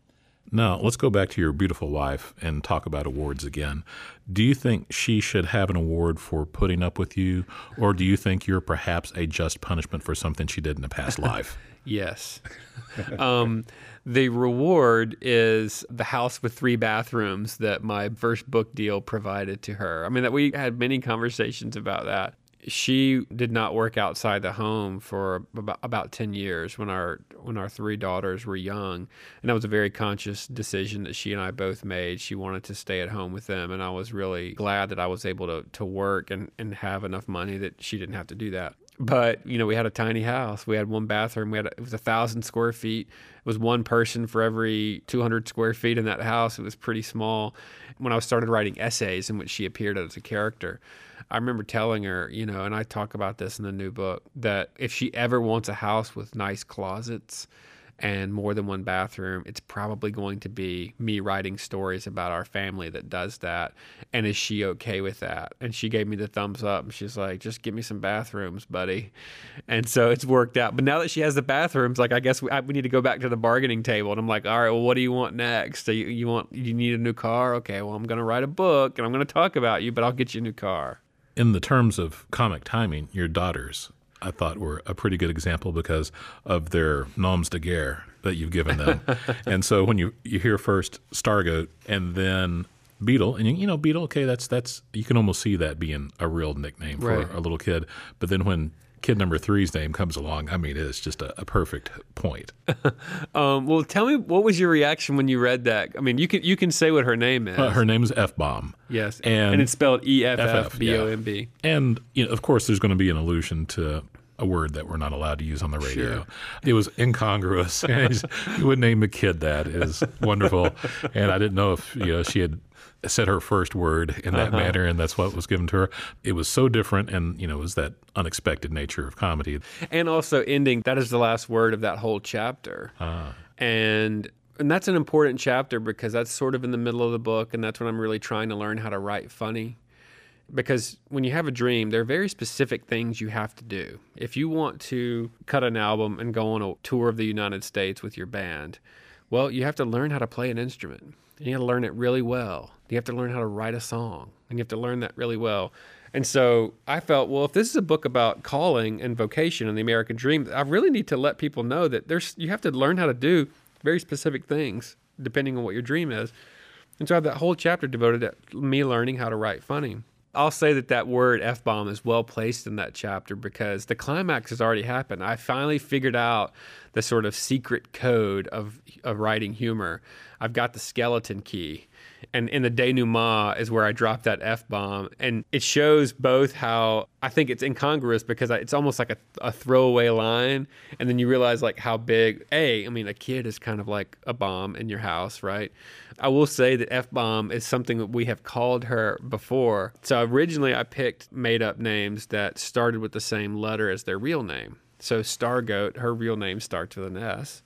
Now, let's go back to your beautiful wife and talk about awards again. Do you think she should have an award for putting up with you, or do you think you're perhaps a just punishment for something she did in a past life? Yes. Um, the reward is the house with three bathrooms that my first book deal provided to her. I mean, that we had many conversations about that. She did not work outside the home for about, about ten years when our when our three daughters were young. And that was a very conscious decision that she and I both made. She wanted to stay at home with them. And I was really glad that I was able to, to work and, and have enough money that she didn't have to do that. But, you know, we had a tiny house. We had one bathroom. We had a, it was a thousand square feet. It was one person for every two hundred square feet in that house. It was pretty small. When I started writing essays in which she appeared as a character, I remember telling her, you know, and I talk about this in the new book, that if she ever wants a house with nice closets and more than one bathroom, it's probably going to be me writing stories about our family that does that. And is she okay with that? And she gave me the thumbs up. And she's like, just give me some bathrooms, buddy. And so it's worked out. But now that she has the bathrooms, like, I guess we, I, we need to go back to the bargaining table. And I'm like, all right, well, what do you want next? So you, you want, you need a new car? Okay, well, I'm going to write a book and I'm going to talk about you, but I'll get you a new car. In the terms of comic timing, your daughters, I thought, were a pretty good example because of their noms de guerre that you've given them. And so when you, you hear first Stargoat and then Beetle, and you, you know, Beetle, okay, that's, that's, you can almost see that being a real nickname for right. a little kid. But then when kid number three's name comes along, I mean, it's just a, a perfect point. um, well, tell me, what was your reaction when you read that? I mean, you can you can say what her name is. Uh, her name is F-Bomb. Yes, and, and it's spelled E F F B O M B. Yeah. And, you know, of course, there's going to be an allusion to a word that we're not allowed to use on the radio. Sure. It was incongruous. You would name a kid that is wonderful. And I didn't know if, you know, she had said her first word in that uh-huh. manner, and that's what was given to her. It was so different, and, you know, it was that unexpected nature of comedy. And also ending, that is the last word of that whole chapter. Ah. And and that's an important chapter because that's sort of in the middle of the book, and that's when I'm really trying to learn how to write funny. Because when you have a dream, there are very specific things you have to do. If you want to cut an album and go on a tour of the United States with your band, Well, you have to learn how to play an instrument. And you have to learn it really well. You have to learn how to write a song, and you have to learn that really well. And so I felt, well, if this is a book about calling and vocation and the American dream, I really need to let people know that there's you have to learn how to do very specific things depending on what your dream is. And so I have that whole chapter devoted to me learning how to write funny. I'll say that that word F-bomb is well placed in that chapter because the climax has already happened. I finally figured out the sort of secret code of, of writing humor. I've got the skeleton key. And in the denouement is where I drop that F-bomb. And it shows both how I think it's incongruous because it's almost like a, a throwaway line. And then you realize like how big, A, I mean, a kid is kind of like a bomb in your house, right? I will say that F-bomb is something that we have called her before. So originally I picked made up names that started with the same letter as their real name. So Stargoat, her real name starts with an S.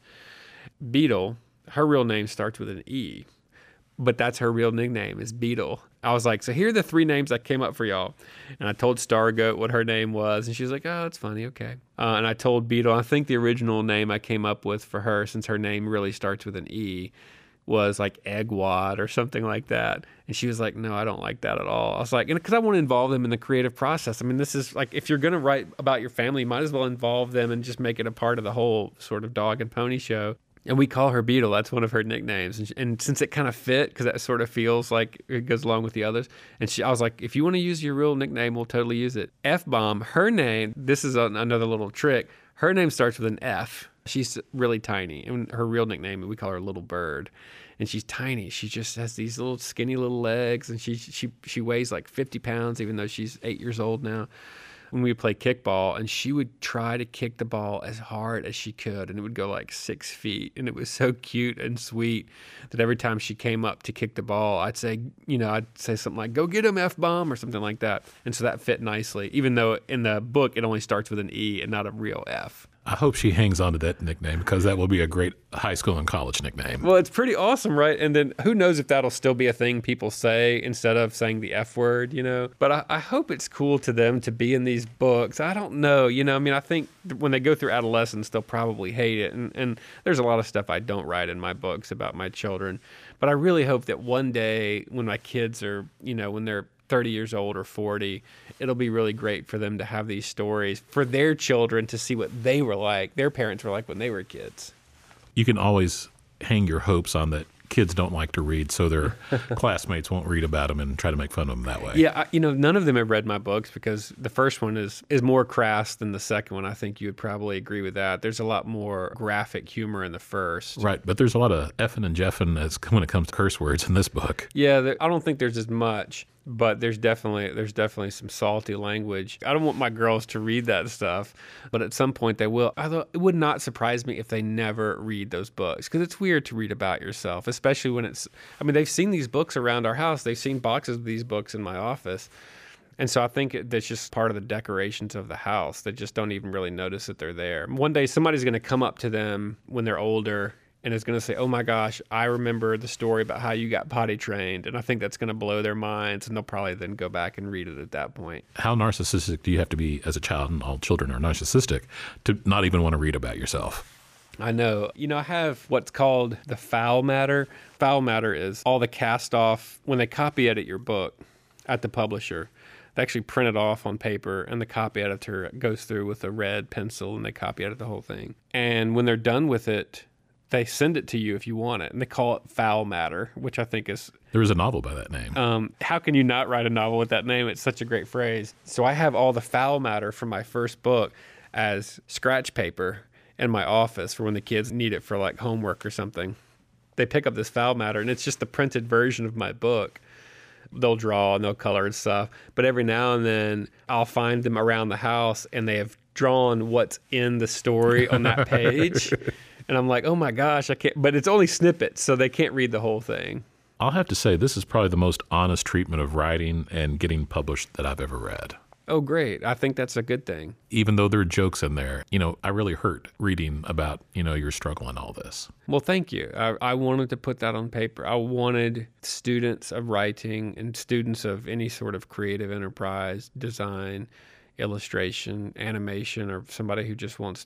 Beetle, her real name starts with an E. But that's her real nickname is Beetle. I was like, so here are the three names I came up for y'all. And I told Stargoat what her name was. And she was like, oh, it's funny. Okay. Uh, and I told Beetle, I think the original name I came up with for her, since her name really starts with an E, was like Eggwad or something like that. And she was like, no, I don't like that at all. I was like, because I want to involve them in the creative process. I mean, this is like, if you're going to write about your family, you might as well involve them and just make it a part of the whole sort of dog and pony show. And we call her Beetle. That's one of her nicknames. And, she, and since it kind of fit, because that sort of feels like it goes along with the others. And she, I was like, if you want to use your real nickname, we'll totally use it. F-bomb, her name, this is a, another little trick. Her name starts with an F. She's really tiny. And her real nickname, we call her Little Bird. And she's tiny. She just has these little skinny little legs. And she she she weighs like fifty pounds, even though she's eight years old now. When we play kickball, and she would try to kick the ball as hard as she could, and it would go like six feet. And it was so cute and sweet that every time she came up to kick the ball, I'd say, you know, I'd say something like, go get him, F-bomb, or something like that. And so that fit nicely, even though in the book it only starts with an E and not a real F. I hope she hangs on to that nickname because that will be a great high school and college nickname. Well, it's pretty awesome, right? And then who knows if that'll still be a thing people say instead of saying the F word, you know? But I, I hope it's cool to them to be in these books. I don't know, you know? I mean, I think when they go through adolescence, they'll probably hate it. And, and there's a lot of stuff I don't write in my books about my children. But I really hope that one day when my kids are, you know, when they're thirty years old or forty, it'll be really great for them to have these stories for their children to see what they were like, their parents were like when they were kids. You can always hang your hopes on that kids don't like to read, so their classmates won't read about them and try to make fun of them that way. Yeah, I, you know, none of them have read my books because the first one is is more crass than the second one. I think you would probably agree with that. There's a lot more graphic humor in the first. Right, but there's a lot of effing and jeffing as when it comes to curse words in this book. Yeah, there, I don't think there's as much. But there's definitely there's definitely some salty language. I don't want my girls to read that stuff, but at some point they will. Although it would not surprise me if they never read those books, because it's weird to read about yourself, especially when it's, I mean, they've seen these books around our house. They've seen boxes of these books in my office. And so I think it, that's just part of the decorations of the house. They just don't even really notice that they're there. One day somebody's going to come up to them when they're older and is going to say, oh my gosh, I remember the story about how you got potty trained. And I think that's going to blow their minds, and they'll probably then go back and read it at that point. How narcissistic do you have to be as a child, and all children are narcissistic, to not even want to read about yourself? I know. You know, I have what's called the foul matter. Foul matter is all the cast off, when they copy edit your book at the publisher, they actually print it off on paper, and the copy editor goes through with a red pencil and they copy edit the whole thing. And when they're done with it, they send it to you if you want it, and they call it foul matter, which I think is... There was a novel by that name. Um, how can you not write a novel with that name? It's such a great phrase. So I have all the foul matter from my first book as scratch paper in my office for when the kids need it for like homework or something. They pick up this foul matter, and it's just the printed version of my book. They'll draw and they'll color and stuff, but every now and then I'll find them around the house, and they have drawn what's in the story on that page. And I'm like, oh my gosh, I can't, but it's only snippets, so they can't read the whole thing. I'll have to say, this is probably the most honest treatment of writing and getting published that I've ever read. Oh, great. I think that's a good thing. Even though there are jokes in there, you know, I really hurt reading about, you know, your struggle and all this. Well, thank you. I, I wanted to put that on paper. I wanted students of writing and students of any sort of creative enterprise, design, illustration, animation, or somebody who just wants to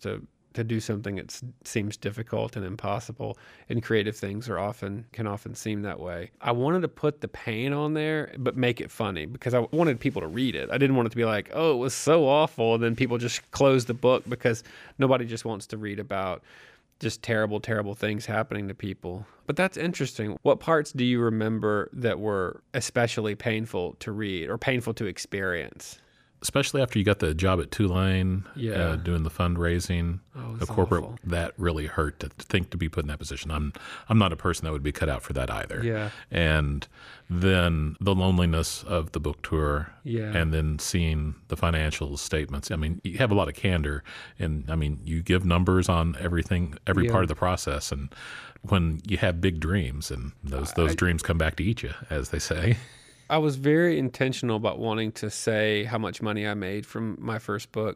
to do something that seems difficult and impossible. And creative things are often can often seem that way. I wanted to put the pain on there, but make it funny because I wanted people to read it. I didn't want it to be like, oh, it was so awful, and then people just close the book, because nobody just wants to read about just terrible, terrible things happening to people. But that's interesting. What parts do you remember that were especially painful to read or painful to experience? Especially after you got the job at Tulane, yeah. uh, doing the fundraising, oh, the corporate, awful. That really hurt to think to be put in that position. I'm I'm not a person that would be cut out for that either. Yeah. And then the loneliness of the book tour, yeah. and then seeing the financial statements. I mean, you have a lot of candor, and I mean, you give numbers on everything, every yeah. part of the process. And when you have big dreams, and those those I, dreams come back to eat you, as they say. I was very intentional about wanting to say how much money I made from my first book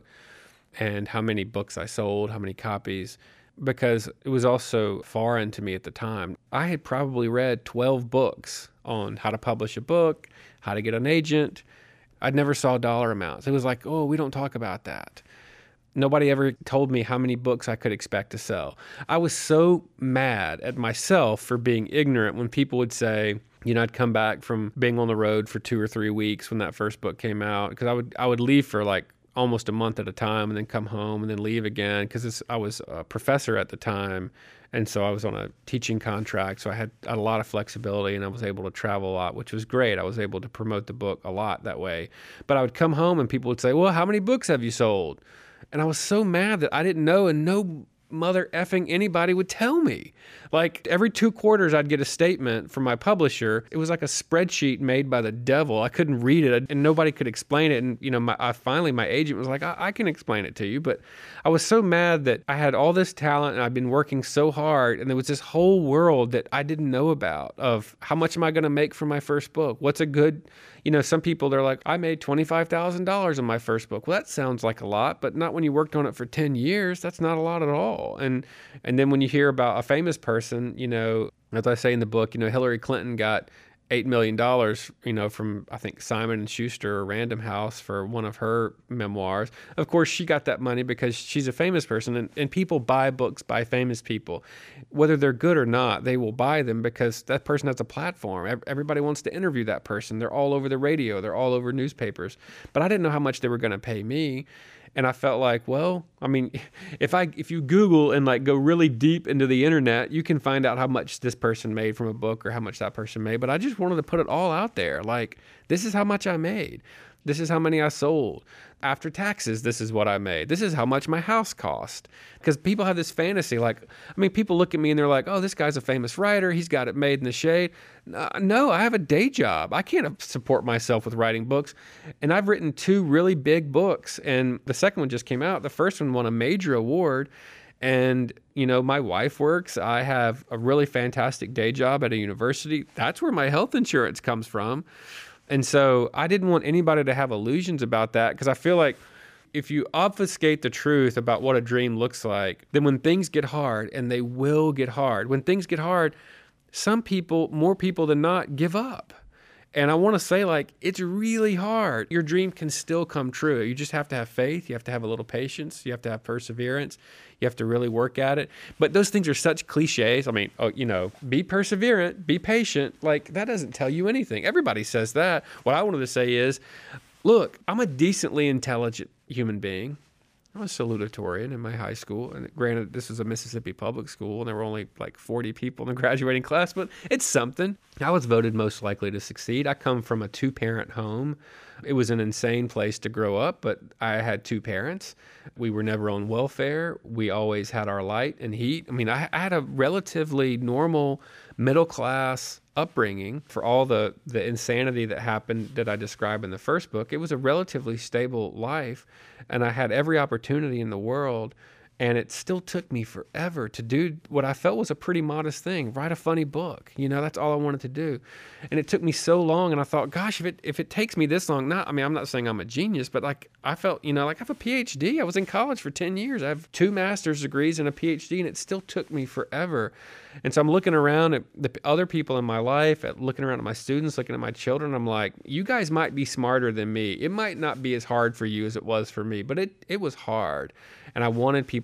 and how many books I sold, how many copies, because it was also foreign to me at the time. I had probably read twelve books on how to publish a book, how to get an agent. I'd never saw dollar amounts. It was like, oh, we don't talk about that. Nobody ever told me how many books I could expect to sell. I was so mad at myself for being ignorant when people would say, you know, I'd come back from being on the road for two or three weeks when that first book came out, because I would I would leave for like almost a month at a time and then come home and then leave again, because I was a professor at the time. And so I was on a teaching contract. So I had a lot of flexibility and I was able to travel a lot, which was great. I was able to promote the book a lot that way. But I would come home and people would say, well, how many books have you sold? And I was so mad that I didn't know, and no mother effing anybody would tell me. Like every two quarters I'd get a statement from my publisher. It was like a spreadsheet made by the devil. I couldn't read it and nobody could explain it. And you know, my, I finally my agent was like, I, I can explain it to you. But I was so mad that I had all this talent and I'd been working so hard, and there was this whole world that I didn't know about of how much am I going to make from my first book? What's a good, you know, some people, they're like, I made twenty-five thousand dollars on my first book. Well, that sounds like a lot, but not when you worked on it for ten years. That's not a lot at all. And and then when you hear about a famous person, you know, as I say in the book, you know, Hillary Clinton got eight million dollars, you know, from, I think, Simon and Schuster or Random House for one of her memoirs. Of course, she got that money because she's a famous person, and, and people buy books by famous people. Whether they're good or not, they will buy them because that person has a platform. Everybody wants to interview that person. They're all over the radio. They're all over newspapers. But I didn't know how much they were going to pay me. And I felt like, well, I mean, if I if you Google and like go really deep into the internet, you can find out how much this person made from a book or how much that person made. But I just wanted to put it all out there. Like, this is how much I made. This is how many I sold. After taxes, this is what I made. This is how much my house cost. Because people have this fantasy, like, I mean, people look at me and they're like, oh, this guy's a famous writer. He's got it made in the shade. No, I have a day job. I can't support myself with writing books. And I've written two really big books. And the second one just came out. The first one won a major award. And, you know, my wife works. I have a really fantastic day job at a university. That's where my health insurance comes from. And so I didn't want anybody to have illusions about that, because I feel like if you obfuscate the truth about what a dream looks like, then when things get hard, and they will get hard, when things get hard, some people, more people than not, give up. And I want to say, like, it's really hard. Your dream can still come true. You just have to have faith. You have to have a little patience. You have to have perseverance. You have to really work at it. But those things are such cliches. I mean, oh, you know, be perseverant, be patient. Like, that doesn't tell you anything. Everybody says that. What I wanted to say is, look, I'm a decently intelligent human being. I was salutatorian in my high school. And granted, this was a Mississippi public school, and there were only like forty people in the graduating class, but it's something. I was voted most likely to succeed. I come from a two-parent home. It was an insane place to grow up, but I had two parents. We were never on welfare. We always had our light and heat. I mean, I, I had a relatively normal middle-class upbringing. For all the, the insanity that happened that I describe in the first book, it was a relatively stable life, and I had every opportunity in the world. And it still took me forever to do what I felt was a pretty modest thing, write a funny book. You know, that's all I wanted to do. And it took me so long, and I thought, gosh, if it if it takes me this long, not, I mean, I'm not saying I'm a genius, but like I felt, you know, like I have a P H D. I was in college for ten years. I have two master's degrees and a P H D, and it still took me forever. And so I'm looking around at the other people in my life, at looking around at my students, looking at my children. I'm like, you guys might be smarter than me. It might not be as hard for you as it was for me, but it, it was hard. And I wanted people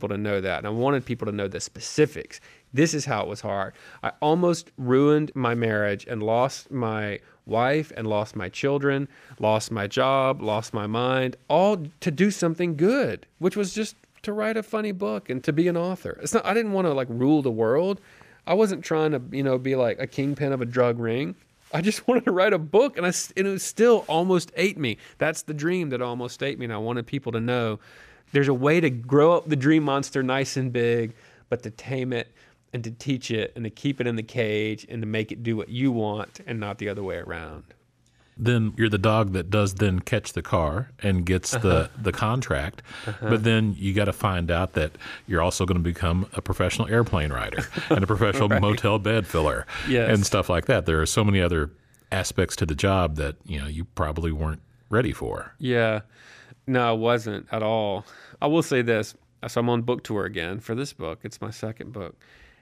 people to know that. And I wanted people to know the specifics. This is how it was hard. I almost ruined my marriage and lost my wife and lost my children, lost my job, lost my mind, all to do something good, which was just to write a funny book and to be an author. It's not, I didn't want to like rule the world. I wasn't trying to, you know, be like a kingpin of a drug ring. I just wanted to write a book, and, I, and it was still almost ate me. That's the dream that almost ate me, and I wanted people to know there's a way to grow up the dream monster nice and big, but to tame it and to teach it and to keep it in the cage and to make it do what you want and not the other way around. Then you're the dog that does then catch the car and gets Uh-huh. the, the contract. Uh-huh. But then you got to find out that you're also going to become a professional airplane rider and a professional Right. motel bed filler Yes. and stuff like that. There are so many other aspects to the job that, you know, you probably weren't ready for. Yeah. No, I wasn't at all. I will say this. So I'm on book tour again for this book. It's my second book.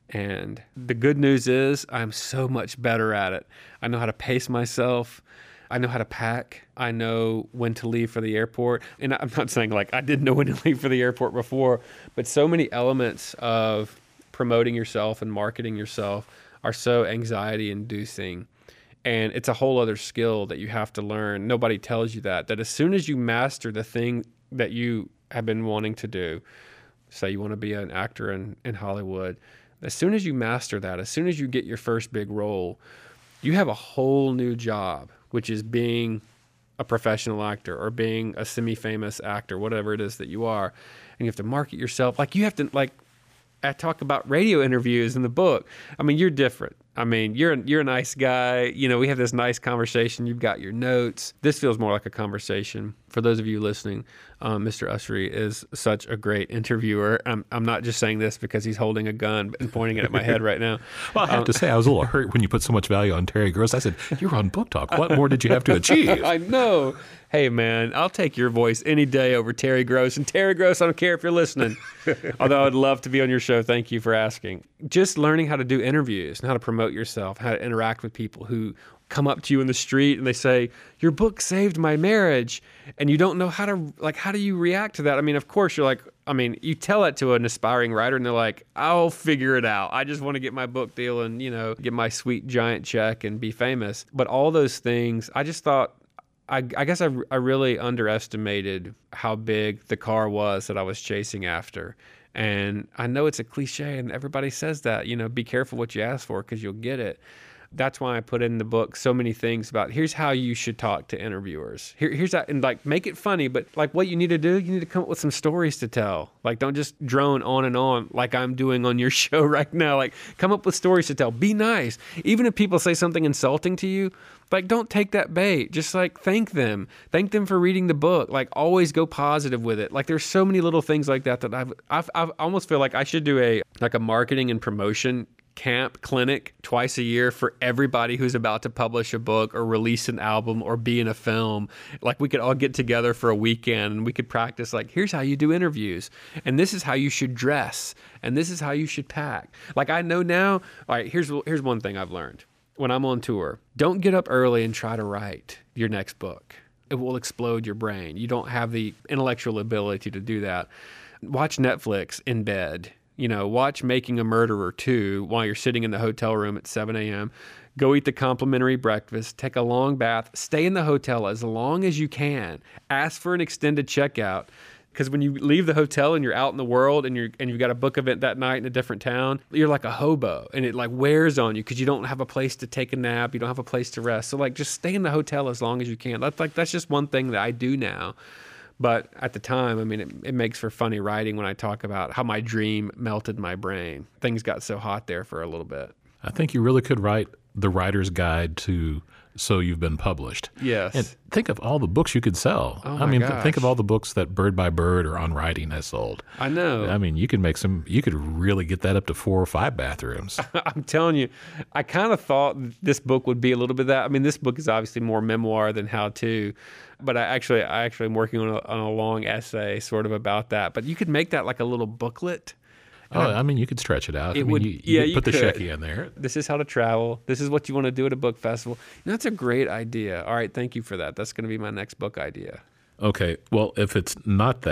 And the good news is I'm so much better at it. I know how to pace myself. I know how to pack. I know when to leave for the airport. And I'm not saying like I didn't know when to leave for the airport before, but so many elements of promoting yourself and marketing yourself are so anxiety inducing. And it's a whole other skill that you have to learn. Nobody tells you that, that as soon as you master the thing that you have been wanting to do, say you want to be an actor in, in Hollywood, as soon as you master that, as soon as you get your first big role, you have a whole new job, which is being a professional actor or being a semi-famous actor, whatever it is that you are. And you have to market yourself. Like you have to, like, I talk about radio interviews in the book. I mean, you're different. I mean, you're you're a nice guy. You know, we have this nice conversation. You've got your notes. This feels more like a conversation. For those of you listening, um, Mister Usry is such a great interviewer. I'm I'm not just saying this because he's holding a gun and pointing it at my head right now. Well, I have Um, to say, I was a little hurt when you put so much value on Terry Gross. I said, you're on Book Talk. What more did you have to achieve? I know. Hey, man, I'll take your voice any day over Terry Gross. And Terry Gross, I don't care if you're listening. Although I'd love to be on your show. Thank you for asking. Just learning how to do interviews and how to promote yourself, how to interact with people who come up to you in the street and they say, your book saved my marriage. And you don't know how to, like, how do you react to that? I mean, of course, you're like, I mean, you tell it to an aspiring writer and they're like, I'll figure it out. I just want to get my book deal and, you know, get my sweet giant check and be famous. But all those things, I just thought, I, I guess I, I really underestimated how big the car was that I was chasing after. And I know it's a cliche and everybody says that, you know, be careful what you ask for because you'll get it. That's why I put in the book so many things about here's how you should talk to interviewers. Here, here's that, and like make it funny, but like what you need to do, you need to come up with some stories to tell. Like don't just drone on and on like I'm doing on your show right now. Like come up with stories to tell. Be nice. Even if people say something insulting to you, like don't take that bait. Just like thank them. Thank them for reading the book. Like always go positive with it. Like there's so many little things like that that I've I've, I've almost feel like I should do a like a marketing and promotion camp clinic twice a year for everybody who's about to publish a book or release an album or be in a film. Like we could all get together for a weekend and we could practice like, here's how you do interviews and this is how you should dress and this is how you should pack. Like I know now, all right, here's, here's one thing I've learned when I'm on tour. Don't get up early and try to write your next book. It will explode your brain. You don't have the intellectual ability to do that. Watch Netflix in bed. You know, watch Making a Murderer two while you're sitting in the hotel room at seven a.m. Go eat the complimentary breakfast, take a long bath, stay in the hotel as long as you can. Ask for an extended checkout. Because when you leave the hotel and you're out in the world and you're and you've got a book event that night in a different town, you're like a hobo and it like wears on you because you don't have a place to take a nap, you don't have a place to rest. So like just stay in the hotel as long as you can. That's like that's just one thing that I do now. But at the time, I mean, it, it makes for funny writing when I talk about how my dream melted my brain. Things got so hot there for a little bit. I think you really could write the writer's guide to So You've Been Published. Yes. And think of all the books you could sell. Oh I my mean, th- gosh. think of all the books that Bird by Bird or On Writing has sold. I know. I mean, you could make some, you could really get that up to four or five bathrooms. I'm telling you, I kind of thought this book would be a little bit of that. I mean, this book is obviously more memoir than how to, but I actually, I actually am working on a, on a long essay sort of about that. But you could make that like a little booklet. Oh, I mean, you could stretch it out. It I mean, would- you, you yeah, could you put the could. Shecky in there. This is how to travel. This is what you want to do at a book festival. You know, that's a great idea. All right, thank you for that. That's going to be my next book idea. Okay, well, if it's not that,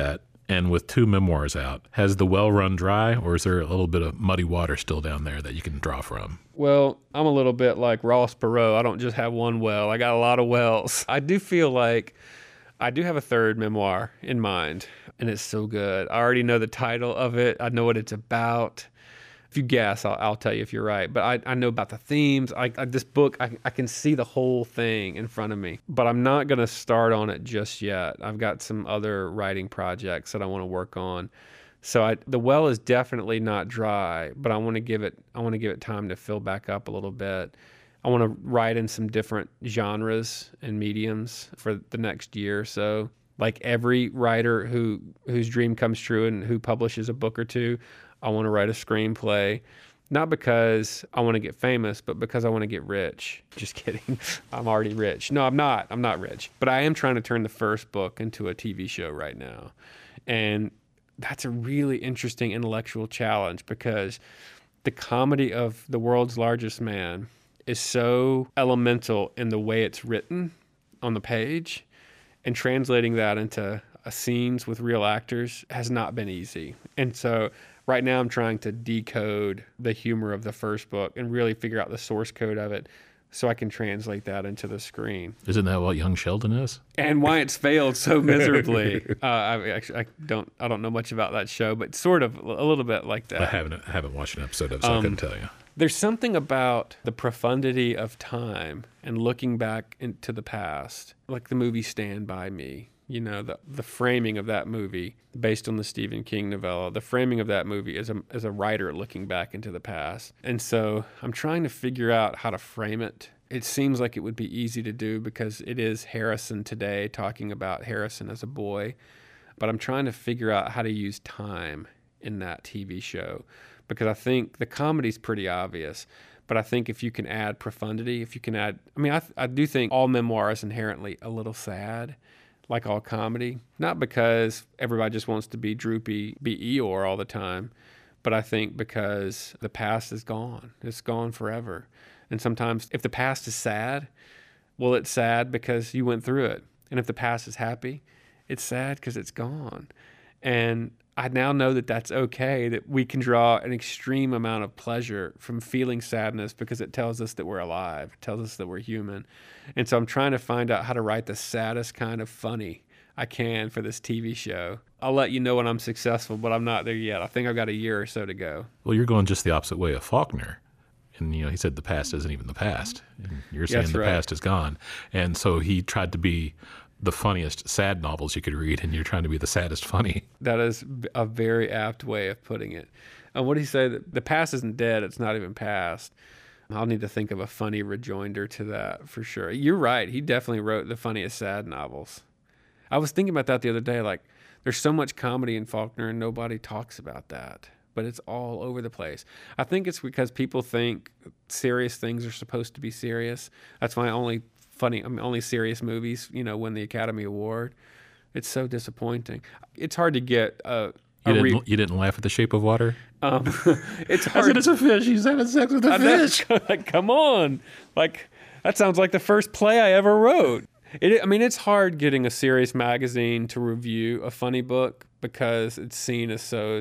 And with two memoirs out, has the well run dry, or is there a little bit of muddy water still down there that you can draw from? Well, I'm a little bit like Ross Perot. I don't just have one well. I got a lot of wells. I do feel like I do have a third memoir in mind, and it's so good. I already know the title of it. I know what it's about. If you guess, I'll, I'll tell you if you're right. But I, I know about the themes. I, I, this book, I, I can see the whole thing in front of me. But I'm not going to start on it just yet. I've got some other writing projects that I want to work on. So I, the well is definitely not dry, but I want to give it. I want to give it time to fill back up a little bit. I want to write in some different genres and mediums for the next year or so. Like every writer who whose dream comes true and who publishes a book or two, I want to write a screenplay, not because I want to get famous, but because I want to get rich. Just kidding. I'm already rich. No, I'm not. I'm not rich. But I am trying to turn the first book into a T V show right now. And that's a really interesting intellectual challenge because the comedy of The World's Largest Man is so elemental in the way it's written on the page, and translating that into uh, scenes with real actors has not been easy. And so right now I'm trying to decode the humor of the first book and really figure out the source code of it so I can translate that into the screen. Isn't that what Young Sheldon is? And why it's failed so miserably. uh, I actually I don't I don't know much about that show, but sort of a little bit like that. I haven't I haven't watched an episode of it, so um, I couldn't tell you. There's something about the profundity of time and looking back into the past, like the movie Stand By Me. You know, the the framing of that movie, based on the Stephen King novella, the framing of that movie as a as a writer looking back into the past. And so I'm trying to figure out how to frame it. It seems like it would be easy to do because it is Harrison today talking about Harrison as a boy. But I'm trying to figure out how to use time in that T V show, because I think the comedy's pretty obvious. But I think if you can add profundity, if you can add, I mean, I, I do think all memoir is inherently a little sad, like all comedy, not because everybody just wants to be droopy, be Eeyore all the time, but I think because the past is gone. It's gone forever. And sometimes if the past is sad, well, it's sad because you went through it. And if the past is happy, it's sad because it's gone. And I now know that that's okay, that we can draw an extreme amount of pleasure from feeling sadness because it tells us that we're alive. It tells us that we're human. And so I'm trying to find out how to write the saddest kind of funny I can for this T V show. I'll let you know when I'm successful, but I'm not there yet. I think I've got a year or so to go. Well, you're going just the opposite way of Faulkner. And, you know, he said the past isn't even the past. And you're saying That's the right. past is gone. And so he tried to be the funniest sad novels you could read, and you're trying to be the saddest funny. That is a very apt way of putting it. And what did he say? That the past isn't dead. It's not even past. I'll need to think of a funny rejoinder to that for sure. You're right. He definitely wrote the funniest sad novels. I was thinking about that the other day. Like, there's so much comedy in Faulkner and nobody talks about that, but it's all over the place. I think it's because people think serious things are supposed to be serious. That's why only funny, I mean, only serious movies, you know, win the Academy Award. It's so disappointing. It's hard to get a. You a didn't, re- you didn't laugh at The Shape of Water? Um, it's I hard. said it's a fish. He's having sex with a I know. fish. Like, come on. Like, that sounds like the first play I ever wrote. It, I mean, it's hard getting a serious magazine to review a funny book because it's seen as so,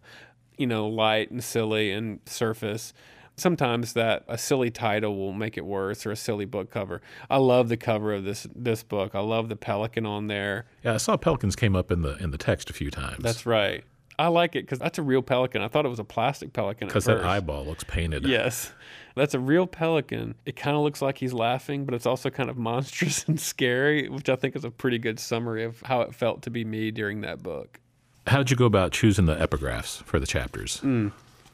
you know, light and silly and surface. Sometimes that a silly title will make it worse, or a silly book cover. I love the cover of this this book. I love the pelican on there. Yeah, I saw pelicans came up in the in the text a few times. That's right. I like it because that's a real pelican. I thought it was a plastic pelican at Because first. that eyeball looks painted. Yes. That's a real pelican. It kind of looks like he's laughing, but it's also kind of monstrous and scary, which I think is a pretty good summary of how it felt to be me during that book. How did you go about choosing the epigraphs for the chapters? Mm.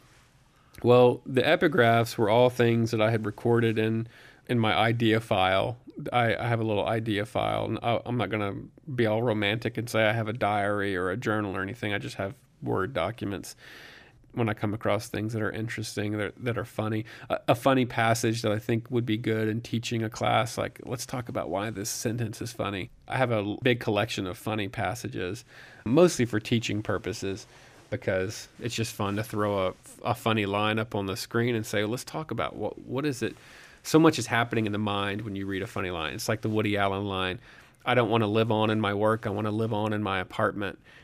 Well, the epigraphs were all things that I had recorded in, in my idea file. I, I have a little idea file, and I, I'm not going to be all romantic and say I have a diary or a journal or anything. I just have Word documents when I come across things that are interesting, that, that are funny. A, a funny passage that I think would be good in teaching a class, like, let's talk about why this sentence is funny. I have a big collection of funny passages, mostly for teaching purposes, because it's just fun to throw a, a funny line up on the screen and say, let's talk about what what is it. So much is happening in the mind when you read a funny line. It's like the Woody Allen line, I don't want to live on in my work, I want to live on in my apartment.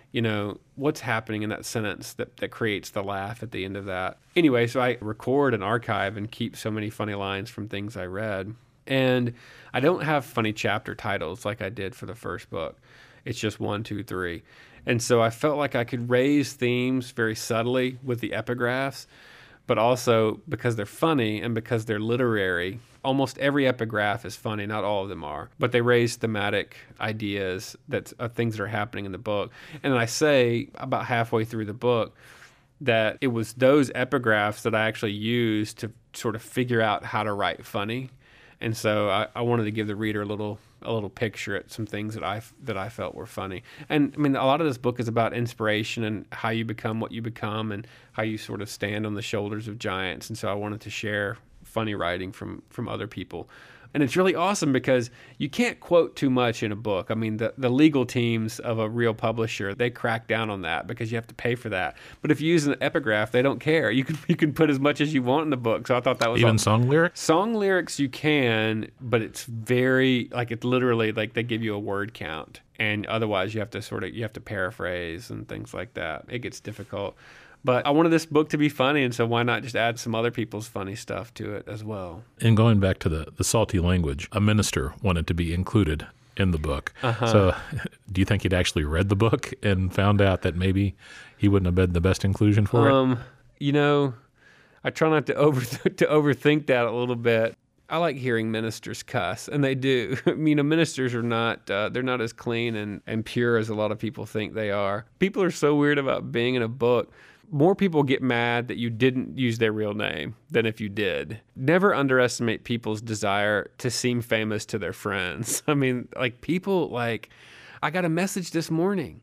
you know, what's happening in that sentence that, that creates the laugh at the end of that. Anyway, so I record and archive and keep so many funny lines from things I read. And I don't have funny chapter titles like I did for the first book. It's just one, two, three. And so I felt like I could raise themes very subtly with the epigraphs, but also because they're funny and because they're literary. Almost every epigraph is funny, not all of them are, but they raise thematic ideas that uh, things that are happening in the book. And I say about halfway through the book that it was those epigraphs that I actually used to sort of figure out how to write funny. And so I, I wanted to give the reader a little a little picture at some things that I that I felt were funny. And I mean, a lot of this book is about inspiration and how you become what you become and how you sort of stand on the shoulders of giants. And so I wanted to share funny writing from from other people. And it's really awesome because you can't quote too much in a book. I mean, the, the legal teams of a real publisher, they crack down on that because you have to pay for that. But if you use an epigraph, they don't care. You can you can put as much as you want in the book. So I thought that was even awesome. Song lyrics? Song lyrics you can, but it's very, like, it's literally like they give you a word count. And otherwise you have to sort of, you have to paraphrase and things like that. It gets difficult. But I wanted this book to be funny, and so why not just add some other people's funny stuff to it as well? And going back to the, the salty language, a minister wanted to be included in the book. Uh-huh. So do you think he'd actually read the book and found out that maybe he wouldn't have been the best inclusion for um, it? You know, I try not to over to overthink that a little bit. I like hearing ministers cuss, and they do. I mean, you know, ministers are not, uh, they're not as clean and, and pure as a lot of people think they are. People are so weird about being in a book. More people get mad that you didn't use their real name than if you did. Never underestimate people's desire to seem famous to their friends. I mean, like people like, I got a message this morning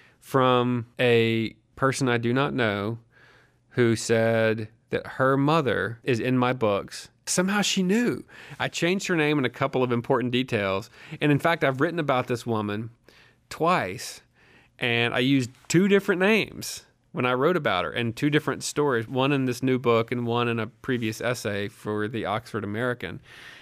from a person I do not know who said that her mother is in my books. Somehow she knew. I changed her name and a couple of important details. And in fact, I've written about this woman twice, and I used two different names when I wrote about her, and two different stories, one in this new book and one in a previous essay for the Oxford American.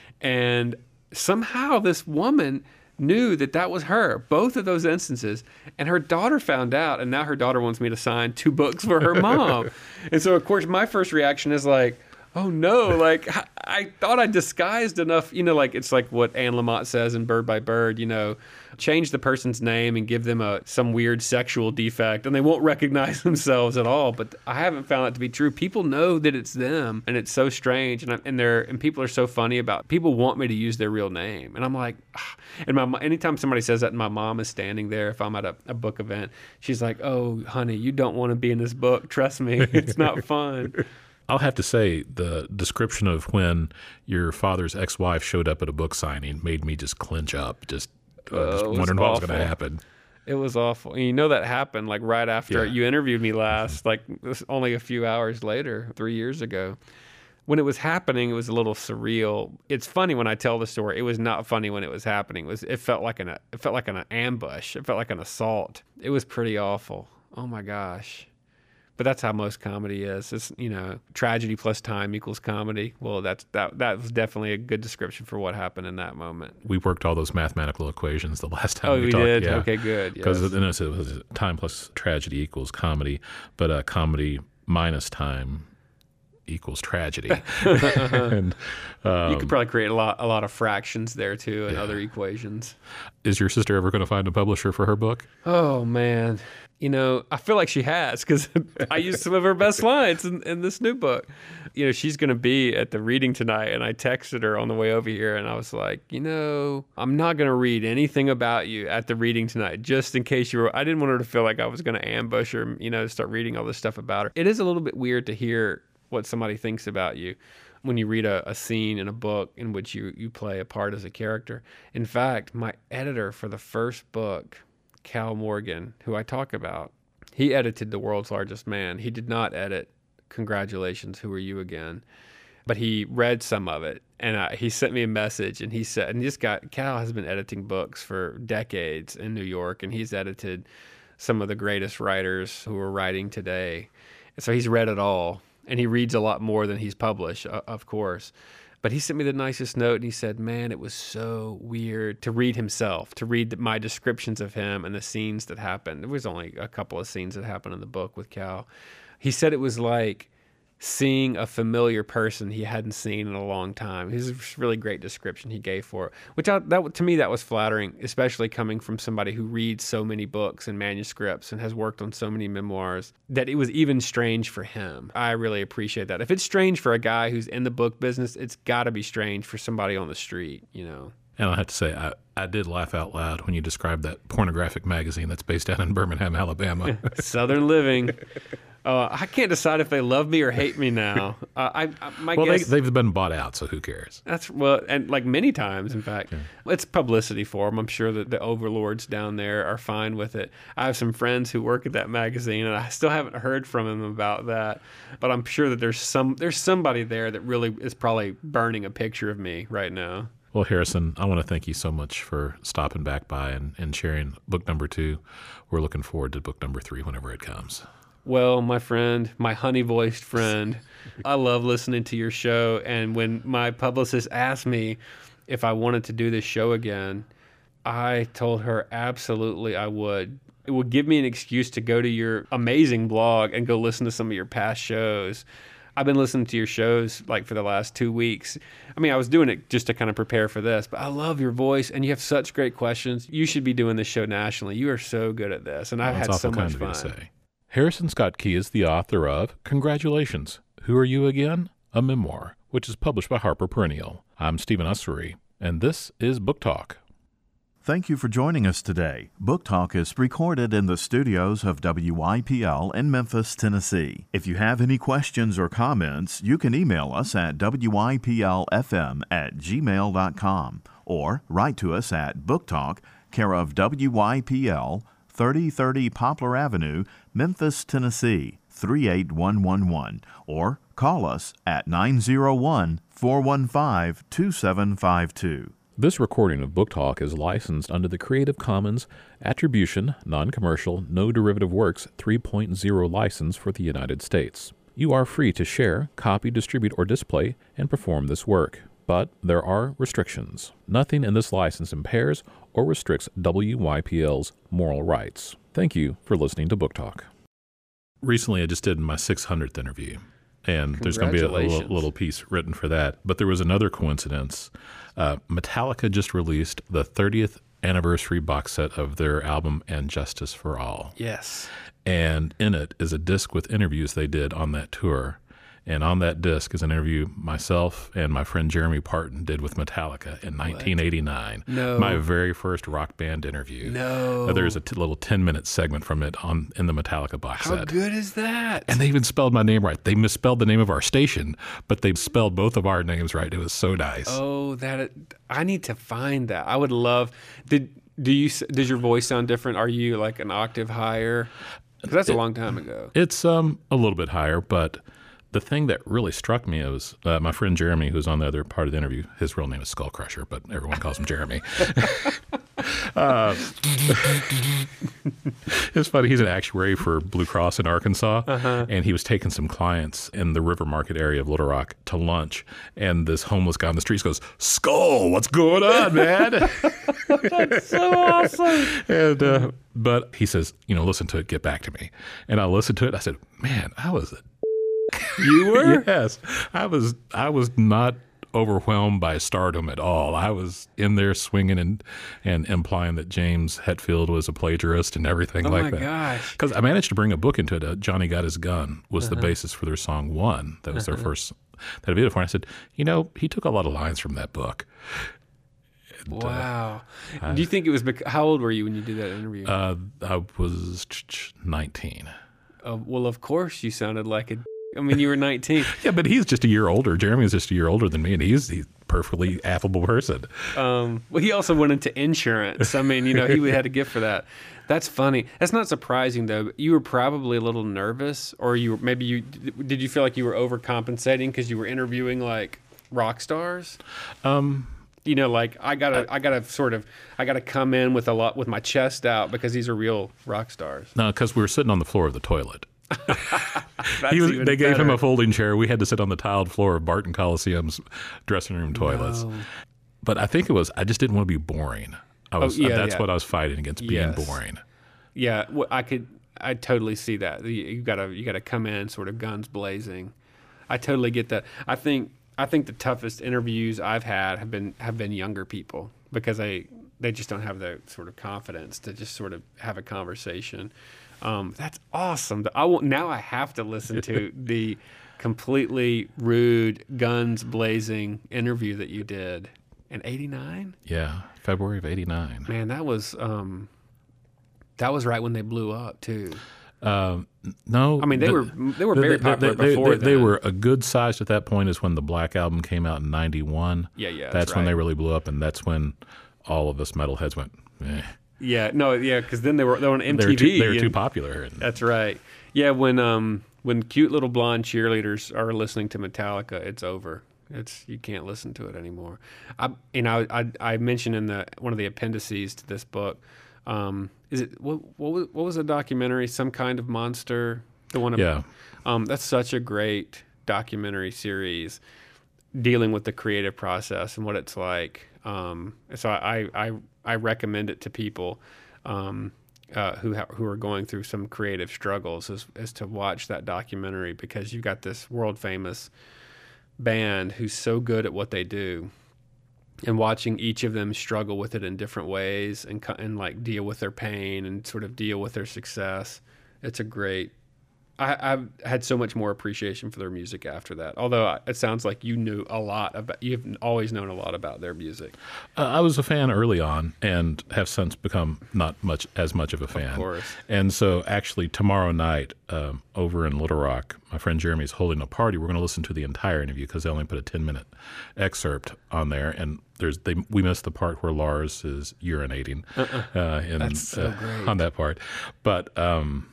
And somehow this woman knew that that was her, both of those instances. And her daughter found out, and now her daughter wants me to sign two books for her mom. And so, of course, my first reaction is like, oh no, like I, I thought I disguised enough, you know, like it's like what Anne Lamott says in Bird by Bird, you know, change the person's name and give them a some weird sexual defect and they won't recognize themselves at all. But I haven't found that to be true. People know that it's them, and it's so strange. And I, and they're and people are so funny about it. People want me to use their real name, and I'm like, ah. And my anytime somebody says that, and my mom is standing there, if I'm at a, a book event, she's like, oh, honey, you don't want to be in this book. Trust me, it's not fun. I'll have to say the description of when your father's ex-wife showed up at a book signing made me just clench up, just, uh, just uh, wondering what was going to happen. It was awful. And you know that happened like right after Yeah. you interviewed me last, like it was only a few hours later, three years ago. When it was happening, it was a little surreal. It's funny when I tell the story. It was not funny when it was happening. It was it felt like an it felt like an ambush. It felt like an assault. It was pretty awful. Oh my gosh. But that's how most comedy is. It's, you know, tragedy plus time equals comedy. Well, that's that that was definitely a good description for what happened in that moment. We worked all those mathematical equations the last time Oh, we, we talked. did? Yeah. Okay, good. Because Yes. it was time plus tragedy equals comedy, but uh, comedy minus time equals tragedy. and, um, You could probably create a lot a lot of fractions there too and Yeah. other equations. Is your sister ever going to find a publisher for her book? Oh man. You know, I feel like she has because I used some of her best lines in, in this new book. You know, she's going to be at the reading tonight, and I texted her on the way over here, and I was like, you know, I'm not going to read anything about you at the reading tonight, just in case you were. I didn't want her to feel like I was going to ambush her, you know, start reading all this stuff about her. It is a little bit weird to hear what somebody thinks about you when you read a, a scene in a book in which you, you play a part as a character. In fact, my editor for the first book, Cal Morgan, who I talk about, he edited The World's Largest Man. He did not edit Congratulations, Who Are You Again? But he read some of it, and I, he sent me a message, and he said, and this guy, Cal has been editing books for decades in New York, and he's edited some of the greatest writers who are writing today. And so he's read it all, and he reads a lot more than he's published, of course. But he sent me the nicest note, and he said, man, it was so weird to read himself, to read my descriptions of him and the scenes that happened. There was only a couple of scenes that happened in the book with Cal. He said it was like seeing a familiar person he hadn't seen in a long time. It was a really great description he gave for it, which I, that to me, that was flattering, especially coming from somebody who reads so many books and manuscripts and has worked on so many memoirs, that it was even strange for him. I really appreciate that. If it's strange for a guy who's in the book business, it's got to be strange for somebody on the street, you know. And I have to say, I, I did laugh out loud when you described that pornographic magazine that's based out in Birmingham, Alabama. Southern Living. Uh, I can't decide if they love me or hate me now. Uh, I, I my well, guess, they, they've been bought out, so who cares? That's well, and like many times, in fact, yeah. It's publicity for them. I'm sure that the overlords down there are fine with it. I have some friends who work at that magazine, and I still haven't heard from them about that. But I'm sure that there's some there's somebody there that really is probably burning a picture of me right now. Well, Harrison, I want to thank you so much for stopping back by and, and sharing book number two. We're looking forward to book number three whenever it comes. Well, my friend, my honey-voiced friend, I love listening to your show. And when my publicist asked me if I wanted to do this show again, I told her absolutely I would. It would give me an excuse to go to your amazing blog and go listen to some of your past shows. I've been listening to your shows like for the last two weeks. I mean, I was doing it just to kind of prepare for this, but I love your voice and you have such great questions. You should be doing this show nationally. You are so good at this, and I've well, had so much fun. fun. To say. Harrison Scott Key is the author of Congratulations, Who Are You Again? A Memoir, which is published by Harper Perennial. I'm Stephen Ussery, and this is Book Talk. Thank you for joining us today. Book Talk is recorded in the studios of W Y P L in Memphis, Tennessee. If you have any questions or comments, you can email us at W Y P L F M at gmail dot com or write to us at Book Talk, care of W Y P L, thirty thirty Poplar Avenue, Memphis, Tennessee, three eight one one one, or call us at nine zero one, four one five, two seven five two. This recording of Book Talk is licensed under the Creative Commons Attribution, Non-Commercial, No Derivative Works three point oh license for the United States. You are free to share, copy, distribute, or display and perform this work, but there are restrictions. Nothing in this license impairs or restricts W Y P L's moral rights. Thank you for listening to Book Talk. Recently, I just did my six hundredth interview, and there's going to be a little, little piece written for that. But there was another coincidence. Uh, Metallica just released the thirtieth anniversary box set of their album And Justice for All. Yes. And in it is a disc with interviews they did on that tour. And on that disc is an interview myself and my friend Jeremy Parton did with Metallica in nineteen eighty-nine. No. My very first rock band interview. No. Uh, there's a t- little ten-minute segment from it on in the Metallica box How set. How good is that? And they even spelled my name right. They misspelled the name of our station, but they spelled both of our names right. It was so nice. Oh, that I need to find that. I would love. Did do you? Does your voice sound different? Are you like an octave higher? Because that's a it, long time ago. It's um a little bit higher, but the thing that really struck me was uh, my friend Jeremy, who's on the other part of the interview. His real name is Skull Crusher, but everyone calls him Jeremy. uh, it's funny. He's an actuary for Blue Cross in Arkansas, uh-huh. and he was taking some clients in the River Market area of Little Rock to lunch, and this homeless guy on the streets goes, "Skull, what's going on, man?" That's so awesome. And uh, but he says, "You know, listen to it. Get back to me." And I listened to it. I said, "Man, I was a." You were? Yes. I was I was not overwhelmed by stardom at all. I was in there swinging and, and implying that James Hetfield was a plagiarist and everything oh like that. Oh, my gosh. Because I managed to bring a book into it. Uh, Johnny Got His Gun was uh-huh. the basis for their song One. That was uh-huh. their first that video for. And I said, you know, he took a lot of lines from that book. And, wow. Uh, Do you think it was, bec- how old were you when you did that interview? Uh, I was nineteen. Uh, well, of course you sounded like a I mean, you were nineteen. Yeah, but he's just a year older. Jeremy is just a year older than me, and he's he's a perfectly affable person. Um, well, he also went into insurance. I mean, you know, he had a gift for that. That's funny. That's not surprising, though. You were probably a little nervous, or you were, maybe you did you feel like you were overcompensating because you were interviewing like rock stars? Um, you know, like I gotta, I, I gotta sort of, I gotta come in with a lot with my chest out because these are real rock stars. No, because we were sitting on the floor of the toilet. he was, they gave him a folding chair. We had to sit on the tiled floor of Barton Coliseum's dressing room toilets. No. But I think it was, I just didn't want to be boring. I was, oh, yeah, that's yeah. what I was fighting against, being yes. boring. Yeah, well, I could, I totally see that. You, you gotta, you gotta come in sort of guns blazing. I totally get that. I think, I think the toughest interviews I've had have been have been younger people because they they just don't have the sort of confidence to just sort of have a conversation. Um, that's awesome. I will, now I have to listen to the completely rude, guns blazing interview that you did in eighty-nine. Yeah, February of eighty-nine. Man, that was um, that was right when they blew up too. Um, no, I mean they the, were they were very they, popular they, before. They, then. they were a good size at that point. Is when the Black Album came out in ninety-one. Yeah, yeah, that's, that's right. when they really blew up, and that's when all of us metalheads went. Eh. Yeah, no, yeah, because then they were they were on M T V. They were too, they were too popular. And, that's right. Yeah, when um when cute little blonde cheerleaders are listening to Metallica, it's over. It's you can't listen to it anymore. I you know I I mentioned in the one of the appendices to this book. Um, is it what what was, what was the documentary? Some Kind of Monster. The one. Yeah. Um, that's such a great documentary series dealing with the creative process and what it's like. Um, so I, I I recommend it to people um, uh, who ha- who are going through some creative struggles is, is to watch that documentary because you've got this world famous band who's so good at what they do. And watching each of them struggle with it in different ways and and like deal with their pain and sort of deal with their success, it's a great. I, I've had so much more appreciation for their music after that. Although it sounds like you knew a lot about, you've always known a lot about their music. Uh, I was a fan early on and have since become not much as much of a fan. Of course. And so actually tomorrow night um, over in Little Rock, my friend Jeremy is holding a party. We're going to listen to the entire interview because they only put a ten minute excerpt on there. And there's they we missed the part where Lars is urinating uh-uh. uh, in, That's so uh, great. on that part. But um,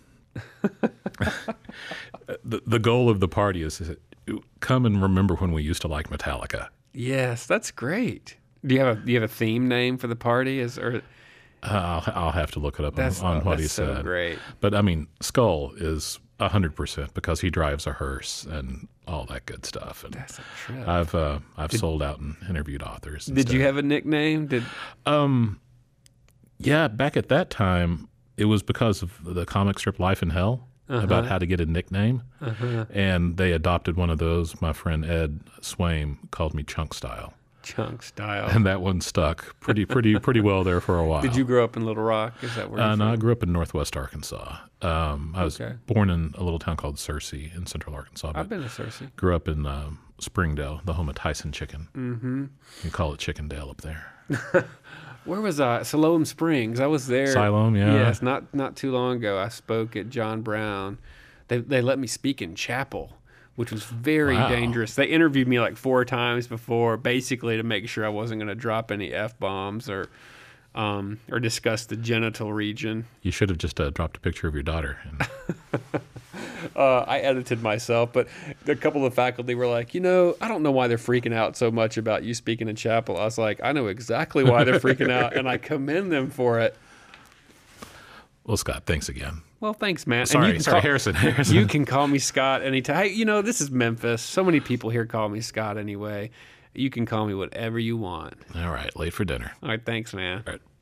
the, the goal of the party is to come and remember when we used to like Metallica. Yes, that's great. Do you have a do you have a theme name for the party? Is or uh, I'll I'll have to look it up that's, on, on oh, what that's he so said. Great. But I mean, Skull is a hundred percent because he drives a hearse and all that good stuff. And that's a trip. I've uh, I've did, sold out and interviewed authors. Did you have a nickname? Did um, yeah, back at that time. It was because of the comic strip Life in Hell uh-huh. about how to get a nickname. Uh-huh. And they adopted one of those. My friend Ed Swaim called me Chunk Style. Chunk Style. And that one stuck pretty pretty, pretty well there for a while. Did you grow up in Little Rock? Is that where you're uh, from? No, I grew up in Northwest Arkansas. Um, I was okay. born in a little town called Searcy in central Arkansas. I've been to Searcy. Grew up in um, Springdale, the home of Tyson Chicken. Mm-hmm. You call it Chickendale up there. Where was I? Siloam Springs. I was there. Siloam, yeah. Yes, not not too long ago. I spoke at John Brown. They they let me speak in chapel, which was very wow. dangerous. They interviewed me like four times before, basically to make sure I wasn't going to drop any F-bombs or um, or discuss the genital region. You should have just uh, dropped a picture of your daughter. And... uh, I edited myself, but a couple of faculty were like, you know, I don't know why they're freaking out so much about you speaking in chapel. I was like, I know exactly why they're freaking out, and I commend them for it. Well, Scott, thanks again. Well, thanks, man. Sorry, and you can sorry, call, Harrison, Harrison. You can call me Scott anytime. Hey, you know, this is Memphis. So many people here call me Scott anyway. You can call me whatever you want. All right, late for dinner. All right, thanks, man. All right.